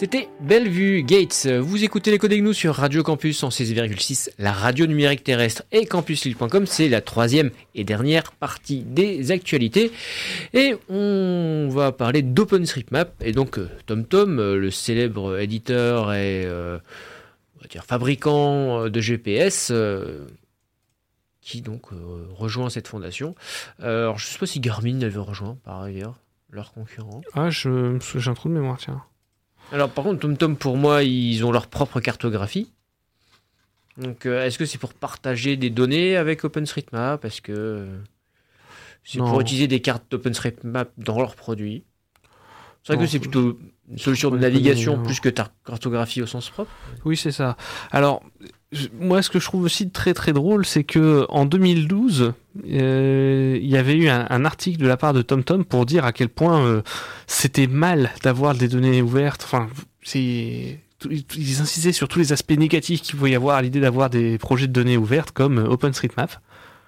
C'était Bellevue Gates. Vous écoutez les Codes Gnous sur Radio Campus en six virgule six, la radio numérique terrestre et campus lille point com. C'est la troisième et dernière partie des actualités. Et on va parler d'OpenStreetMap. Et donc TomTom, euh, le célèbre éditeur et euh, on va dire fabricant de G P S, euh, qui donc euh, rejoint cette fondation. Euh, alors je ne sais pas si Garmin l'avait rejoint par ailleurs, leur concurrent. Ah, je, j'ai un trou de mémoire, tiens. Alors par contre, TomTom, pour moi, ils ont leur propre cartographie. Donc euh, est-ce que c'est pour partager des données avec OpenStreetMap? Est-ce que euh, c'est Non. pour utiliser des cartes d'OpenStreetMap dans leurs produits? C'est vrai Non, que c'est plutôt une solution de je- navigation non. plus que ta cartographie au sens propre. Oui, c'est ça. Alors, je- moi, ce que je trouve aussi très très drôle, c'est que en deux mille douze, euh, il y avait eu un, un article de la part de TomTom pour dire à quel point euh, c'était mal d'avoir des données ouvertes. Enfin, c'est ils insistaient sur tous les aspects négatifs qu'il pouvait y avoir à l'idée d'avoir des projets de données ouvertes comme euh, OpenStreetMap.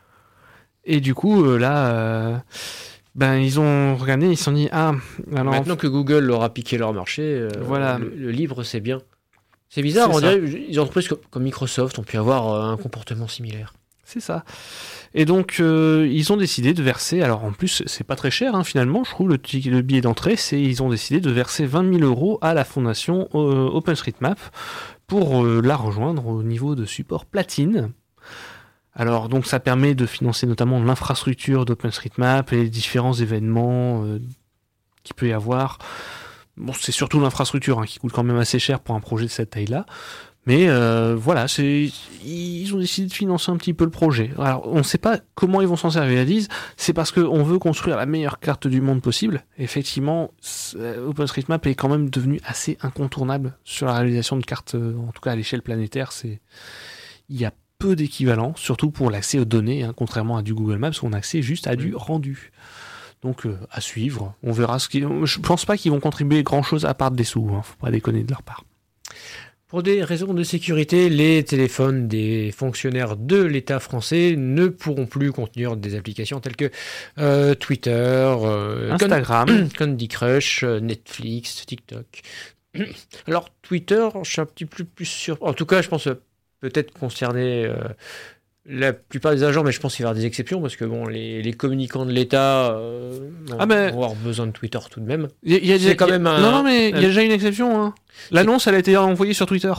Et du coup, euh, là, euh, ben ils ont regardé, ils se sont dit ah, alors Maintenant que Google leur a piqué leur marché, euh, Voilà. le, le libre c'est bien. C'est bizarre, C'est on ça. dirait les entreprises comme, comme Microsoft ont pu avoir euh, un comportement similaire. c'est ça. Et donc, euh, ils ont décidé de verser, alors en plus, c'est pas très cher, hein, finalement, je trouve, le, ticket- le billet d'entrée, c'est ils ont décidé de verser vingt mille euros à la fondation euh, OpenStreetMap pour euh, la rejoindre au niveau de support platine. Alors, donc, ça permet de financer notamment l'infrastructure d'OpenStreetMap et les différents événements euh, qu'il peut y avoir. Bon, c'est surtout l'infrastructure hein, qui coûte quand même assez cher pour un projet de cette taille-là. Mais euh, voilà, c'est ils ont décidé de financer un petit peu le projet. Alors, on ne sait pas comment ils vont s'en servir. Ils disent, c'est parce qu'on veut construire la meilleure carte du monde possible. Effectivement, OpenStreetMap est quand même devenu assez incontournable sur la réalisation de cartes, en tout cas à l'échelle planétaire. C'est il y a peu d'équivalent, surtout pour l'accès aux données, hein, contrairement à du Google Maps où on a accès juste à du rendu. Donc euh, à suivre, on verra ce qui. Je pense pas qu'ils vont contribuer grand chose à part des sous. Hein, faut pas déconner de leur part. Pour des raisons de sécurité, les téléphones des fonctionnaires de l'État français ne pourront plus contenir des applications telles que euh, Twitter, euh, Instagram, Can- Candy Crush, euh, Netflix, TikTok. Alors Twitter, je suis un petit peu plus sûr. En tout cas, je pense euh, peut-être concerner euh, la plupart des agents, mais je pense qu'il va y avoir des exceptions parce que bon, les, les communicants de l'État euh, vont, Ah, mais- vont avoir besoin de Twitter tout de même. Il y a- il y a C'est déjà- quand il y a- même un- Non, non, mais il y un- a déjà une exception. Hein. L'annonce, elle a été envoyée sur Twitter.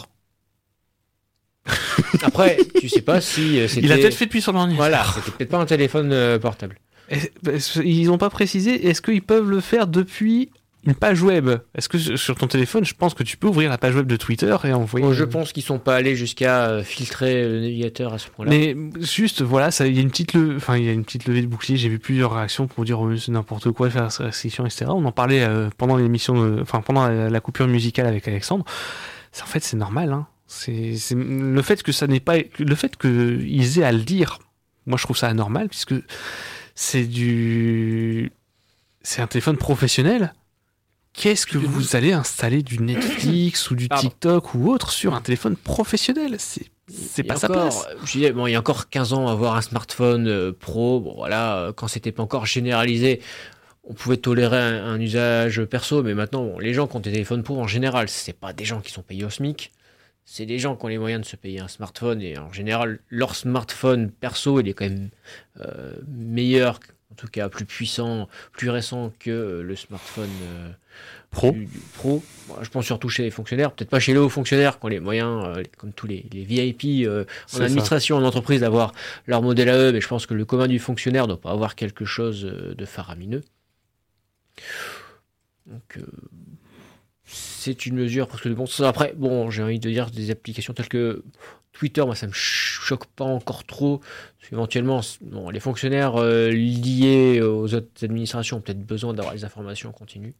Après, tu sais pas si euh, c'était. Il a peut-être fait depuis son ordi. Voilà, c'était peut-être pas un téléphone euh, portable. Est- est-ce- Ils n'ont pas précisé. Est-ce qu'ils peuvent le faire depuis une page web? Est-ce que sur ton téléphone, je pense que tu peux ouvrir la page web de Twitter et envoyer. Bon, je pense qu'ils sont pas allés jusqu'à euh, filtrer le navigateur à ce point-là. Mais juste, voilà, ça, il y a une petite levée, enfin, il y a une petite levée de bouclier. J'ai vu plusieurs réactions pour dire oh, c'est n'importe quoi, faire ces restrictions, et cetera. On en parlait euh, pendant l'émission, de- enfin pendant la, la coupure musicale avec Alexandre. C'est, en fait, c'est normal. Hein. C'est, c'est le fait que ça n'est pas, le fait qu'ils aient à le dire. Moi, je trouve ça anormal puisque c'est du, c'est un téléphone professionnel. Qu'est-ce que vous allez installer du Netflix ou du Pardon. TikTok ou autre sur un téléphone professionnel? C'est, c'est Et pas sa encore, place. euh, je disais, bon, il y a encore quinze ans, avoir un smartphone euh, pro, bon voilà, euh, quand c'était pas encore généralisé, on pouvait tolérer un, un usage perso, mais maintenant, bon, les gens qui ont des téléphones pro, en général, c'est pas des gens qui sont payés au SMIC, c'est des gens qui ont les moyens de se payer un smartphone, et en général, leur smartphone perso, il est quand même euh, meilleur, en tout cas plus puissant, plus récent que euh, le smartphone euh, Pro. du- du pro. Bon, je pense surtout chez les fonctionnaires, peut-être pas chez les hauts fonctionnaires qui ont les moyens, euh, comme tous les, les V I P euh, en C'est ça. administration, en entreprise, d'avoir leur modèle à eux, mais je pense que le commun du fonctionnaire ne doit pas avoir quelque chose euh, de faramineux. Donc, euh, c'est une mesure presque de bon sens. Après, bon, j'ai envie de dire des applications telles que Twitter, moi, ça me choque pas encore trop. Parce qu'éventuellement, bon, les fonctionnaires euh, liés aux autres administrations ont peut-être besoin d'avoir des informations en continu.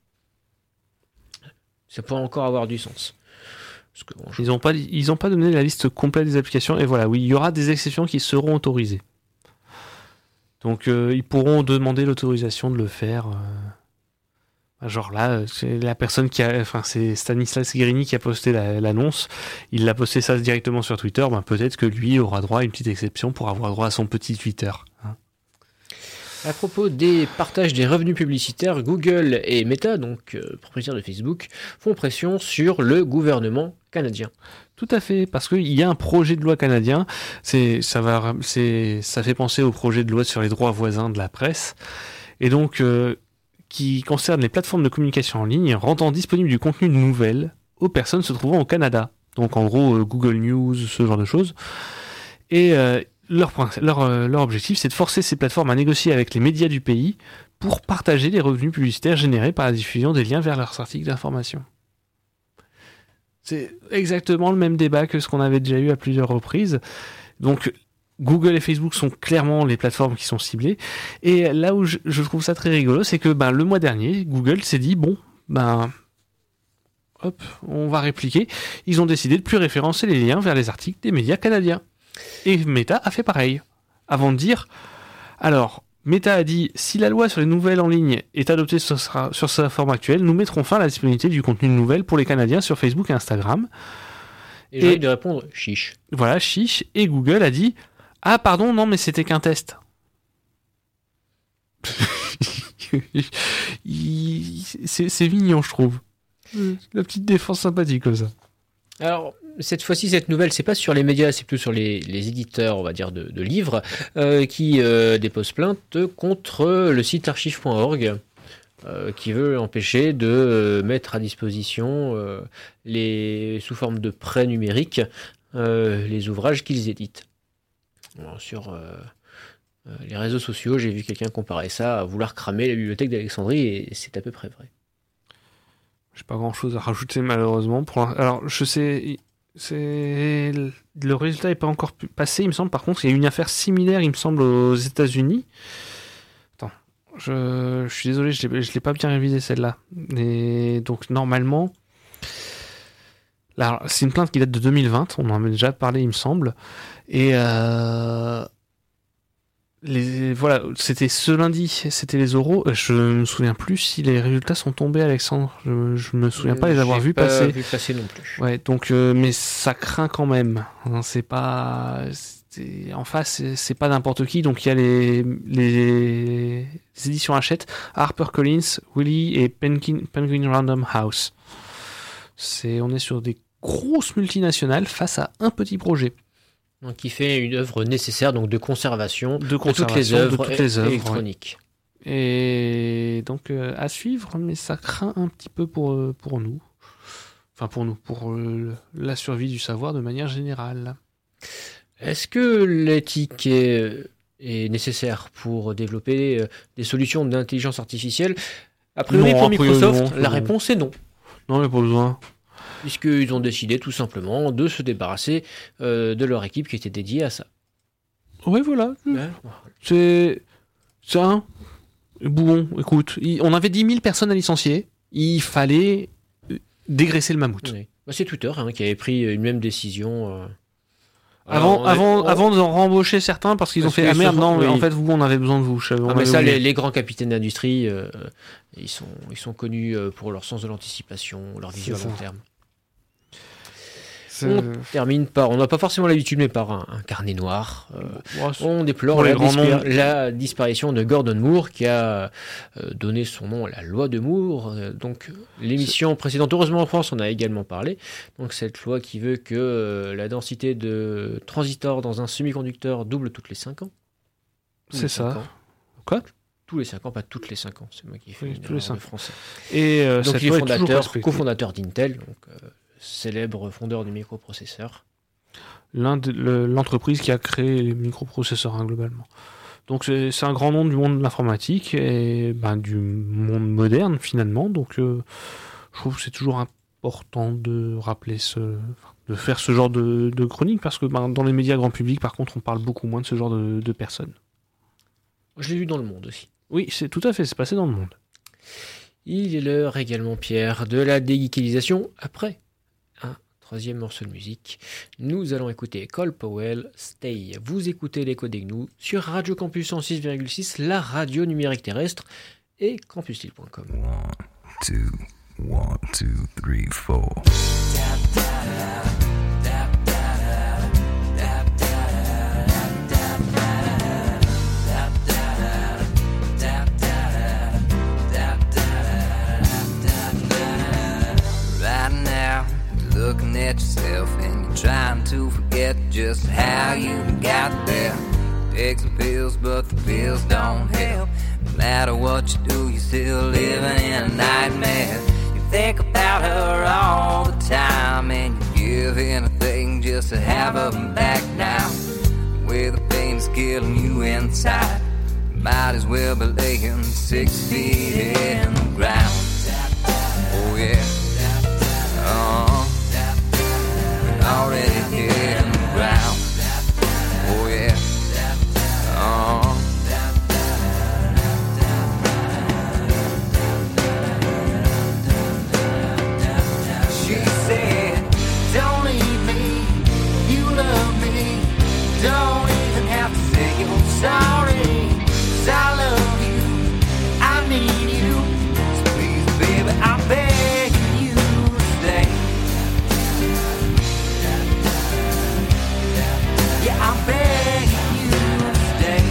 Ça pourrait encore avoir du sens. Parce que, bon, je- Ils n'ont pas, ils ont pas donné la liste complète des applications. Et voilà, oui, il y aura des exceptions qui seront autorisées. Donc, euh, ils pourront demander l'autorisation de le faire. euh. Genre là, c'est la personne qui a, enfin, c'est Stanislas Guérini qui a posté la- l'annonce. Il l'a posté ça directement sur Twitter. Ben, peut-être que lui aura droit à une petite exception pour avoir droit à son petit Twitter. hein. À propos des partages des revenus publicitaires, Google et Meta, donc euh, propriétaires de Facebook, font pression sur le gouvernement canadien. Tout à fait, parce qu'il y a un projet de loi canadien, c'est, ça, va, c'est, ça fait penser au projet de loi sur les droits voisins de la presse, et donc euh, qui concerne les plateformes de communication en ligne rendant disponible du contenu de nouvelles aux personnes se trouvant au Canada. Donc en gros, euh, Google News, ce genre de choses. Et euh, leur, leur, euh, leur objectif, c'est de forcer ces plateformes à négocier avec les médias du pays pour partager les revenus publicitaires générés par la diffusion des liens vers leurs articles d'information. C'est exactement le même débat que ce qu'on avait déjà eu à plusieurs reprises. Donc Google et Facebook sont clairement les plateformes qui sont ciblées. Et là où je, je trouve ça très rigolo, c'est que ben, le mois dernier, Google s'est dit, bon, ben... hop, on va répliquer. Ils ont décidé de plus référencer les liens vers les articles des médias canadiens. Et Meta a fait pareil. Avant de dire, alors, Meta a dit, si la loi sur les nouvelles en ligne est adoptée sur sa, sur sa forme actuelle, nous mettrons fin à la disponibilité du contenu de nouvelles pour les Canadiens sur Facebook et Instagram. Et j'ai envie de répondre, chiche. Voilà, chiche. Et Google a dit, ah pardon, non mais c'était qu'un test. Il... c'est, c'est mignon, je trouve. La petite défense sympathique comme ça. Alors, cette fois-ci, cette nouvelle, c'est pas sur les médias, c'est plutôt sur les, les éditeurs, on va dire, de, de livres, euh, qui euh, déposent plainte contre le site archive point org, euh, qui veut empêcher de euh, mettre à disposition, euh, les, sous forme de prêt numérique, euh, les ouvrages qu'ils éditent. Alors, sur euh, euh, les réseaux sociaux, j'ai vu quelqu'un comparer ça à vouloir cramer la bibliothèque d'Alexandrie, et c'est à peu près vrai. J'ai pas grand chose à rajouter malheureusement. Pour un... Alors je sais, c'est le résultat est pas encore passé, il me semble. Par contre, il y a une affaire similaire, il me semble, aux États-Unis. Attends, je, je suis désolé, je l'ai, je l'ai pas bien révisé celle-là. Et donc normalement, là, c'est une plainte qui date de deux mille vingt. On en a déjà parlé, il me semble. Et euh... Les, voilà, c'était ce lundi, c'était les oraux. Je me souviens plus si les résultats sont tombés, Alexandre. Je, je me souviens pas les avoir J'ai vus pas passer. Vu passer non plus. Ouais, donc, euh, mais ça craint quand même. Hein, c'est pas, c'est, en face, c'est, c'est pas n'importe qui. Donc il y a les, les, les éditions Hachette, HarperCollins, Wiley et Penguin, Penguin Random House. C'est, on est sur des grosses multinationales face à un petit projet. Donc, qui fait une œuvre nécessaire donc de conservation de, conservation, toutes les œuvres, de toutes les œuvres électroniques. Ouais. Et donc euh, à suivre, mais ça craint un petit peu pour euh, pour nous, enfin pour nous, pour euh, la survie du savoir de manière générale. Est-ce que l'éthique est, est nécessaire pour développer des solutions d'intelligence artificielle? A priori, non, pour a priori, Microsoft, non, la non. réponse est non. Non, mais pas besoin. Puisqu'ils ont décidé tout simplement de se débarrasser euh, de leur équipe qui était dédiée à ça. Ouais, voilà. Ouais. C'est ça. Bon, écoute, il... on avait dix mille personnes à licencier. Il fallait dégraisser le mammouth. Oui. Bah, c'est Twitter hein, qui avait pris une même décision. Euh... Avant, Alors, avant, on... avant d'en rembaucher certains parce qu'ils parce ont fait ah merde sont... non oui. en fait vous on avait besoin de vous. Ah, mais ça les, les grands capitaines d'industrie euh, ils sont ils sont connus pour leur sens de l'anticipation, leur vision à long terme. C'est... On termine par, on n'a pas forcément l'habitude, mais par un, un carnet noir. Euh, ouais, on déplore la, dispar- la disparition de Gordon Moore, qui a euh, donné son nom à la loi de Moore. Euh, donc, l'émission c'est... précédente, heureusement en France, on a également parlé. Donc, cette loi qui veut que euh, la densité de transistors dans un semi-conducteur double toutes les cinq ans. Tous c'est ça. Ans. Quoi ? Tous les cinq ans, pas toutes les cinq ans. C'est moi qui ai fait oui, une tous les cinq français. Et euh, donc, cette il est loi fondateur, est cofondateur d'Intel. Donc, euh, célèbre fondeur du microprocesseur. L'un de, le, l'entreprise qui a créé les microprocesseurs hein, globalement. Donc c'est, c'est un grand nom du monde de l'informatique et ben, du monde moderne finalement. Donc euh, je trouve que c'est toujours important de rappeler ce, de faire ce genre de, de chronique parce que ben, dans les médias grand public par contre on parle beaucoup moins de ce genre de, de personnes. Je l'ai lu dans Le Monde aussi. Oui, c'est tout à fait, c'est passé dans Le Monde. Il est l'heure également, Pierre, de la dégeekalisation après un troisième morceau de musique. Nous allons écouter Cole Powell, Stay. Vous écoutez l'écho des gnous sur Radio Campus cent six virgule six, la radio numérique terrestre et campusstyle point com. One, two, one, two, three, four. how you got there. Take some pills, but the pills don't help. No matter what you do, you're still living in a nightmare. You think about her all the time, and you give anything just to have her back now. The way the pain is killing you inside, you might as well be laying six feet in the ground. Oh yeah, uh-huh. You're already here in the ground. Oh yeah, uh-huh. She said, don't leave me, you love me. Don't even have to say you're sorry, 'cause I love you, I need you. So please, baby, I'm begging you to stay. Yeah, I'm begging you to stay.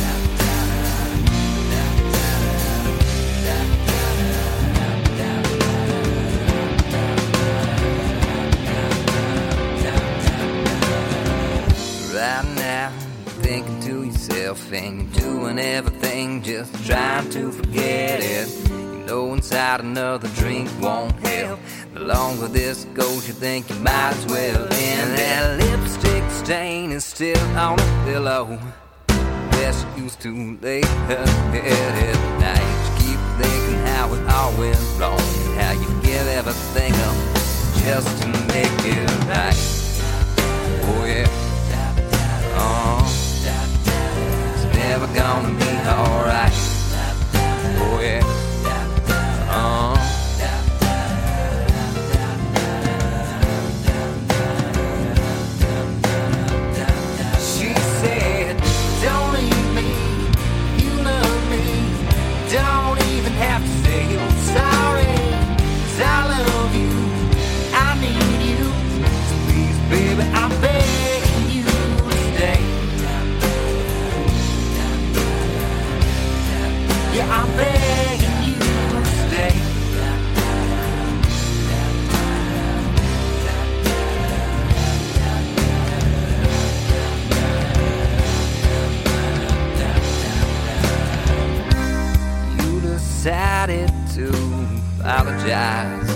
Right now, you're thinking to yourself, and you're doing everything just trying to forget it. You know inside another drink won't help. The longer this goes, you think you might as well end. That lipstick stain is still on the pillow where she used to lay her head at night. You keep thinking how it all went wrong, and how you give everything up just to make it right. Oh yeah, uh, it's never gonna be alright. Oh yeah, uh. She said, don't leave me, you love me. Don't even have to say you're sorry, 'cause I love you, I need you. So please, baby, I'm begging you to stay. Yeah, I'm begging you to stay. You decided to apologize.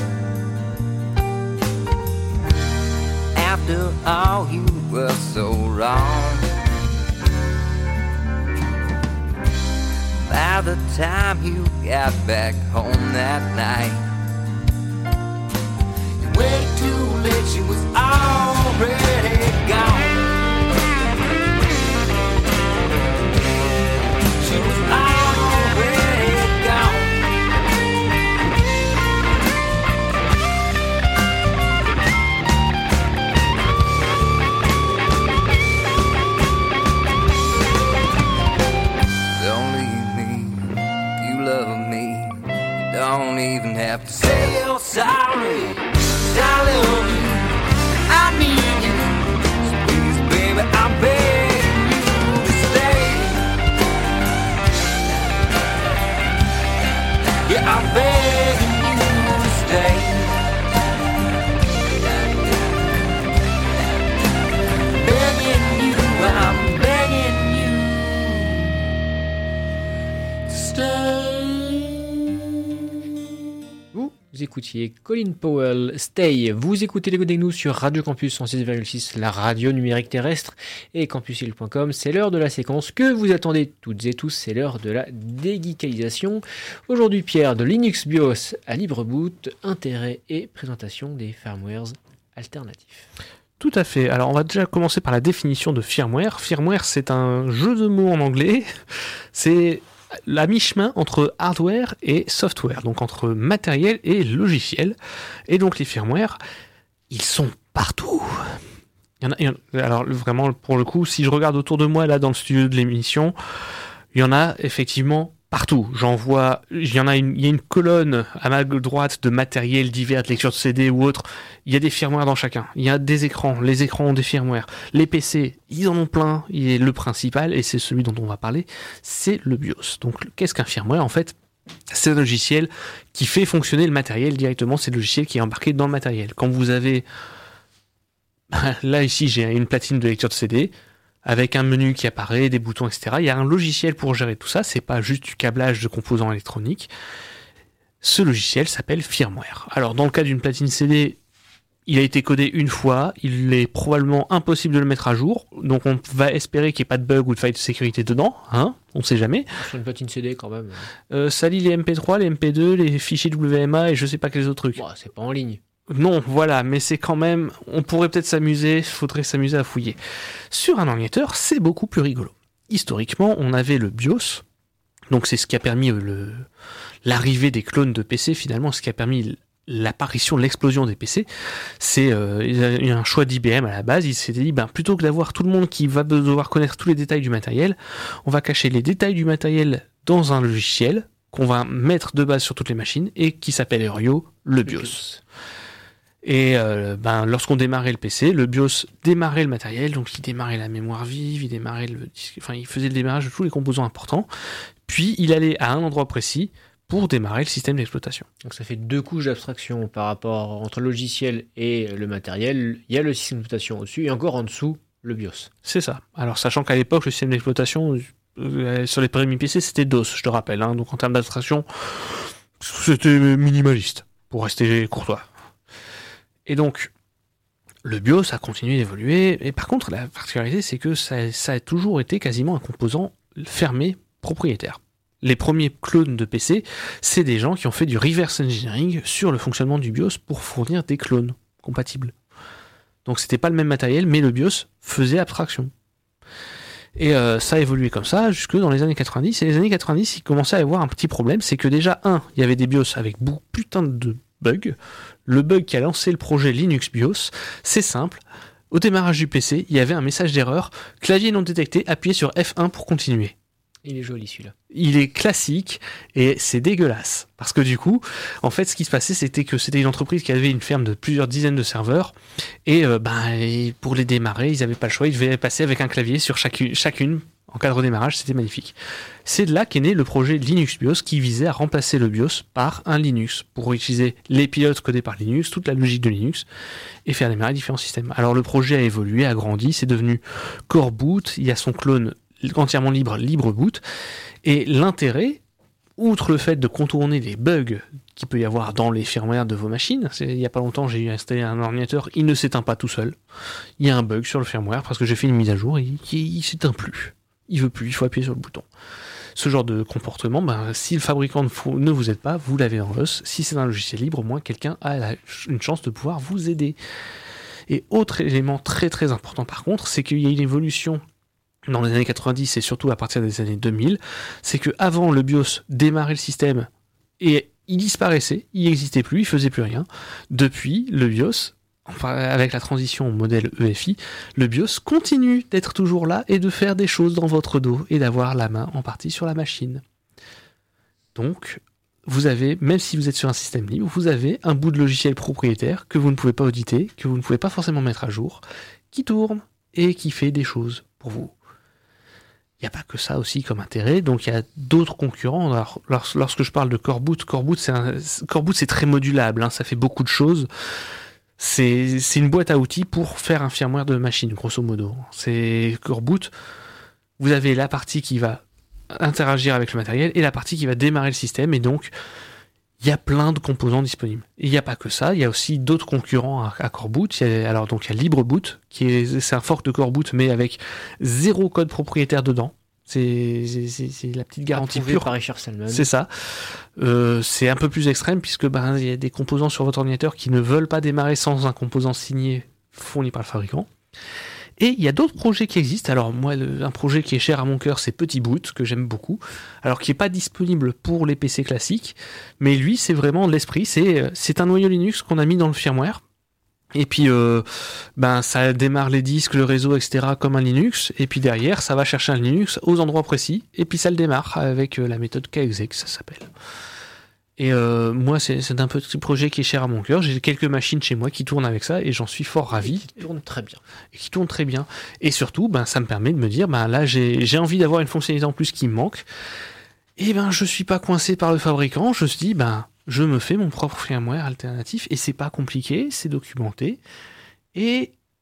After all, you were so wrong. By the time you got back home that night, you waited too late, she was already gone. She was already gone. Don't leave me, you love me. You don't even have to say you're sorry, 'cause I love you, I need you. So please, baby, I'm begging you to stay. Yeah, I'm begging you to stay. Begging you, I'm begging you to stay. Vous écoutiez Colin Powell, Stay. Vous écoutez les Godegnou sur Radio Campus cent six virgule six, la radio numérique terrestre, et campusile point com. C'est l'heure de la séquence que vous attendez toutes et tous, c'est l'heure de la dégeekalisation. Aujourd'hui, Pierre, de Linux BIOS à LibreBoot, intérêt et présentation des firmwares alternatifs. Tout à fait. Alors, on va déjà commencer par la définition de firmware. Firmware, c'est un jeu de mots en anglais. C'est la mi-chemin entre hardware et software, donc entre matériel et logiciel. Et donc, les firmware, ils sont partout. Il y en a, il y en a, alors, vraiment, pour le coup, si je regarde autour de moi, là, dans le studio de l'émission, il y en a effectivement partout. J'en vois, il y en a une, il y a une colonne à ma droite de matériel divers, de lecture de C D ou autre. Il y a des firmware dans chacun. Il y a des écrans. Les écrans ont des firmware. Les P C, ils en ont plein. Et le principal, et c'est celui dont on va parler, c'est le BIOS. Donc, qu'est-ce qu'un firmware? En fait, c'est un logiciel qui fait fonctionner le matériel directement. C'est le logiciel qui est embarqué dans le matériel. Quand vous avez Là, ici, j'ai une platine de lecture de C D avec un menu qui apparaît, des boutons, et cetera. Il y a un logiciel pour gérer tout ça. C'est pas juste du câblage de composants électroniques. Ce logiciel s'appelle firmware. Alors, dans le cas d'une platine C D, il a été codé une fois. Il est probablement impossible de le mettre à jour. Donc, on va espérer qu'il n'y ait pas de bug ou de faille de sécurité dedans. Hein, on sait jamais. Sur une platine C D, quand même. Euh, ça lit les M P trois, les M P deux, les fichiers W M A et je sais pas quels autres trucs. Bon, c'est pas en ligne. Non, voilà, mais c'est quand même... On pourrait peut-être s'amuser, il faudrait s'amuser à fouiller. Sur un ordinateur, c'est beaucoup plus rigolo. Historiquement, on avait le BIOS, donc c'est ce qui a permis le... l'arrivée des clones de P C, finalement, ce qui a permis l'apparition, l'explosion des P C. C'est euh, il y a eu un choix d'I B M à la base, il s'était dit, ben, plutôt que d'avoir tout le monde qui va devoir connaître tous les détails du matériel, on va cacher les détails du matériel dans un logiciel qu'on va mettre de base sur toutes les machines, et qui s'appelle Eurio, le BIOS. Et euh, ben, lorsqu'on démarrait le P C, le BIOS démarrait le matériel, donc il démarrait la mémoire vive, il démarrait le disque, enfin il faisait le démarrage de tous les composants importants, puis il allait à un endroit précis pour démarrer le système d'exploitation. Donc ça fait deux couches d'abstraction par rapport entre le logiciel et le matériel. Il y a le système d'exploitation au-dessus et encore en dessous le BIOS. C'est ça. Alors sachant qu'à l'époque le système d'exploitation euh, sur les premiers P C c'était DOS, je te rappelle, hein, donc en termes d'abstraction c'était minimaliste pour rester courtois. Et donc, le BIOS a continué d'évoluer, et par contre, la particularité, c'est que ça, ça a toujours été quasiment un composant fermé propriétaire. Les premiers clones de P C, c'est des gens qui ont fait du reverse engineering sur le fonctionnement du BIOS pour fournir des clones compatibles. Donc c'était pas le même matériel, mais le BIOS faisait abstraction. Et euh, ça a évolué comme ça jusque dans les années quatre-vingt-dix, et les années quatre-vingt-dix, il commençait à y avoir un petit problème, c'est que déjà, un, il y avait des BIOS avec beaucoup putain de bugs. Le bug qui a lancé le projet Linux BIOS, c'est simple. Au démarrage du P C, il y avait un message d'erreur. Clavier non détecté, appuyez sur F un pour continuer. Il est joli celui-là. Il est classique et c'est dégueulasse. Parce que du coup, en fait, ce qui se passait, c'était que c'était une entreprise qui avait une ferme de plusieurs dizaines de serveurs. Et euh, ben, pour les démarrer, ils n'avaient pas le choix. Ils devaient passer avec un clavier sur chacune, chacune. En cas de redémarrage, c'était magnifique. C'est de là qu'est né le projet Linux BIOS qui visait à remplacer le BIOS par un Linux pour utiliser les pilotes codés par Linux, toute la logique de Linux et faire démarrer différents systèmes. Alors le projet a évolué, a grandi, c'est devenu Core Boot, il y a son clone entièrement libre, LibreBoot, et l'intérêt, outre le fait de contourner les bugs qu'il peut y avoir dans les firmware de vos machines, c'est, il n'y a pas longtemps j'ai installé un ordinateur, il ne s'éteint pas tout seul, il y a un bug sur le firmware parce que j'ai fait une mise à jour et il ne s'éteint plus. Il veut plus, il faut appuyer sur le bouton. Ce genre de comportement, ben, si le fabricant ne, faut, ne vous aide pas, vous l'avez dans l'os. Si c'est un logiciel libre, au moins quelqu'un a la, une chance de pouvoir vous aider. Et autre élément très très important par contre, c'est qu'il y a une évolution dans les années quatre-vingt-dix et surtout à partir des années deux mille, c'est que avant le BIOS démarrait le système et il disparaissait, il n'existait plus, il faisait plus rien. Depuis, le BIOS, enfin, avec la transition au modèle E F I, le BIOS continue d'être toujours là et de faire des choses dans votre dos et d'avoir la main en partie sur la machine. Donc, vous avez, même si vous êtes sur un système libre, vous avez un bout de logiciel propriétaire que vous ne pouvez pas auditer, que vous ne pouvez pas forcément mettre à jour, qui tourne et qui fait des choses pour vous. Il n'y a pas que ça aussi comme intérêt, donc il y a d'autres concurrents. Alors, lorsque je parle de Core Boot, Core Boot c'est, un, Core Boot, c'est très modulable, hein, ça fait beaucoup de choses. C'est, c'est une boîte à outils pour faire un firmware de machine, grosso modo. C'est Core Boot, vous avez la partie qui va interagir avec le matériel et la partie qui va démarrer le système, et donc il y a plein de composants disponibles. Et il n'y a pas que ça, il y a aussi d'autres concurrents à, à Core Boot. Il y a, alors donc il y a LibreBoot, qui est, c'est un fork de Core Boot, mais avec zéro code propriétaire dedans. C'est, c'est, c'est la petite garantie Approuvé pure. Par Richard Stallman. C'est ça. Euh, c'est un peu plus extrême puisque ben, y a des composants sur votre ordinateur qui ne veulent pas démarrer sans un composant signé fourni par le fabricant. Et il y a d'autres projets qui existent. Alors moi, le, un projet qui est cher à mon cœur, c'est Petit Boot, que j'aime beaucoup. Alors qui n'est pas disponible pour les P C classiques, mais lui, c'est vraiment l'esprit. C'est, c'est un noyau Linux qu'on a mis dans le firmware. Et puis, euh, ben, ça démarre les disques, le réseau, et cetera comme un Linux. Et puis derrière, ça va chercher un Linux aux endroits précis. Et puis ça le démarre avec la méthode kexec, ça s'appelle. Et euh, moi, c'est, c'est un petit projet qui est cher à mon cœur. J'ai quelques machines chez moi qui tournent avec ça et j'en suis fort ravi. Qui tourne très bien. Et qui tournent très bien. Et surtout, ben, ça me permet de me dire, ben, là, j'ai, j'ai envie d'avoir une fonctionnalité en plus qui me manque. Et ben, je suis pas coincé par le fabricant. Je me dis, ben, je me fais mon propre firmware alternatif et c'est pas compliqué, c'est documenté. Et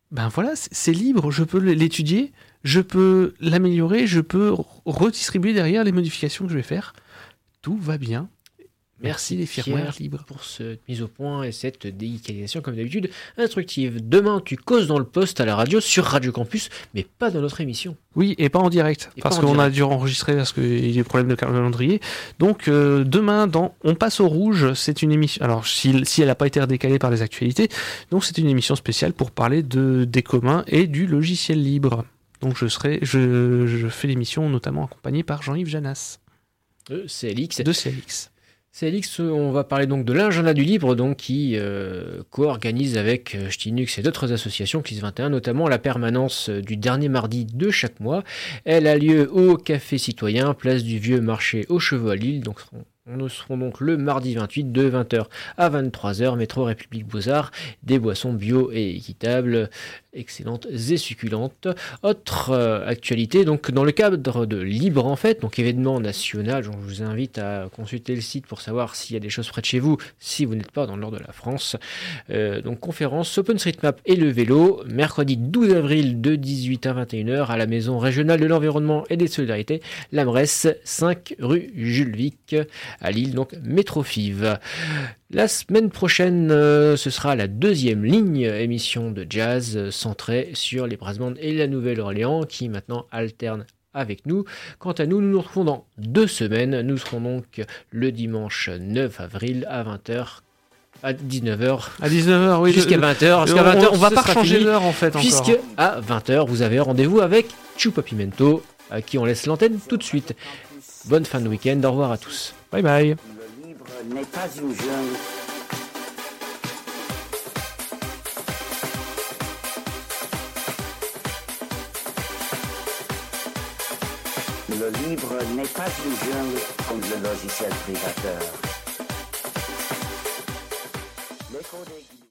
ben voilà, c'est, c'est libre, je peux l'étudier, je peux l'améliorer, je peux redistribuer derrière les modifications que je vais faire. Tout va bien. Merci les firmware libres pour cette mise au point et cette déicalisation comme d'habitude instructive. Demain, tu causes dans le poste à la radio sur Radio Campus, mais pas dans notre émission. Oui, et pas en direct, et parce en qu'on direct. a dû enregistrer parce qu'il y a des problèmes de calendrier. Donc euh, demain, dans On passe au rouge, c'est une émission. Alors si, si elle n'a pas été redécalée par les actualités, donc c'est une émission spéciale pour parler de des communs et du logiciel libre. Donc je serai, je, je fais l'émission notamment accompagné par Jean-Yves Janas De C L X. de C L X. C L X, on va parler donc de l'agenda du libre, donc qui euh, co-organise avec euh, Ch'tinux et d'autres associations, C L I S vingt et un, notamment la permanence euh, du dernier mardi de chaque mois. Elle a lieu au Café Citoyen, place du Vieux Marché aux Chevaux à Lille. Donc nous serons donc le mardi vingt-huit de vingt heures à vingt-trois heures, métro République Beaux-Arts, des boissons bio et équitables, excellentes et succulentes. Autre euh, actualité, donc dans le cadre de Libre en Fête, donc événement national, je vous invite à consulter le site pour savoir s'il y a des choses près de chez vous, si vous n'êtes pas dans le nord de la France. Euh, donc conférence OpenStreetMap et le vélo, mercredi douze avril de dix-huit à vingt et une heures à la Maison Régionale de l'Environnement et des Solidarités, la Bresse, cinq rue Jules Vic, à Lille, donc Métrofive. La semaine prochaine, euh, ce sera la deuxième ligne émission de jazz euh, centrée sur les brass bands et la Nouvelle-Orléans qui maintenant alternent avec nous. Quant à nous, nous nous retrouvons dans deux semaines. Nous serons donc le dimanche neuf avril à vingt heures. À dix-neuf heures. À dix-neuf heures, oui. Jusqu'à vingt heures. On, Jusqu'à vingt heures, on va ce pas sera changer fini, d'heure en fait puisque encore. à vingt heures, vous avez rendez-vous avec Chupa Pimento, à qui on laisse l'antenne tout de suite. Bonne fin de week-end. Au revoir à tous. Bye bye. Le libre n'est pas une jungle. Le libre n'est pas une jungle comme le logiciel privateur.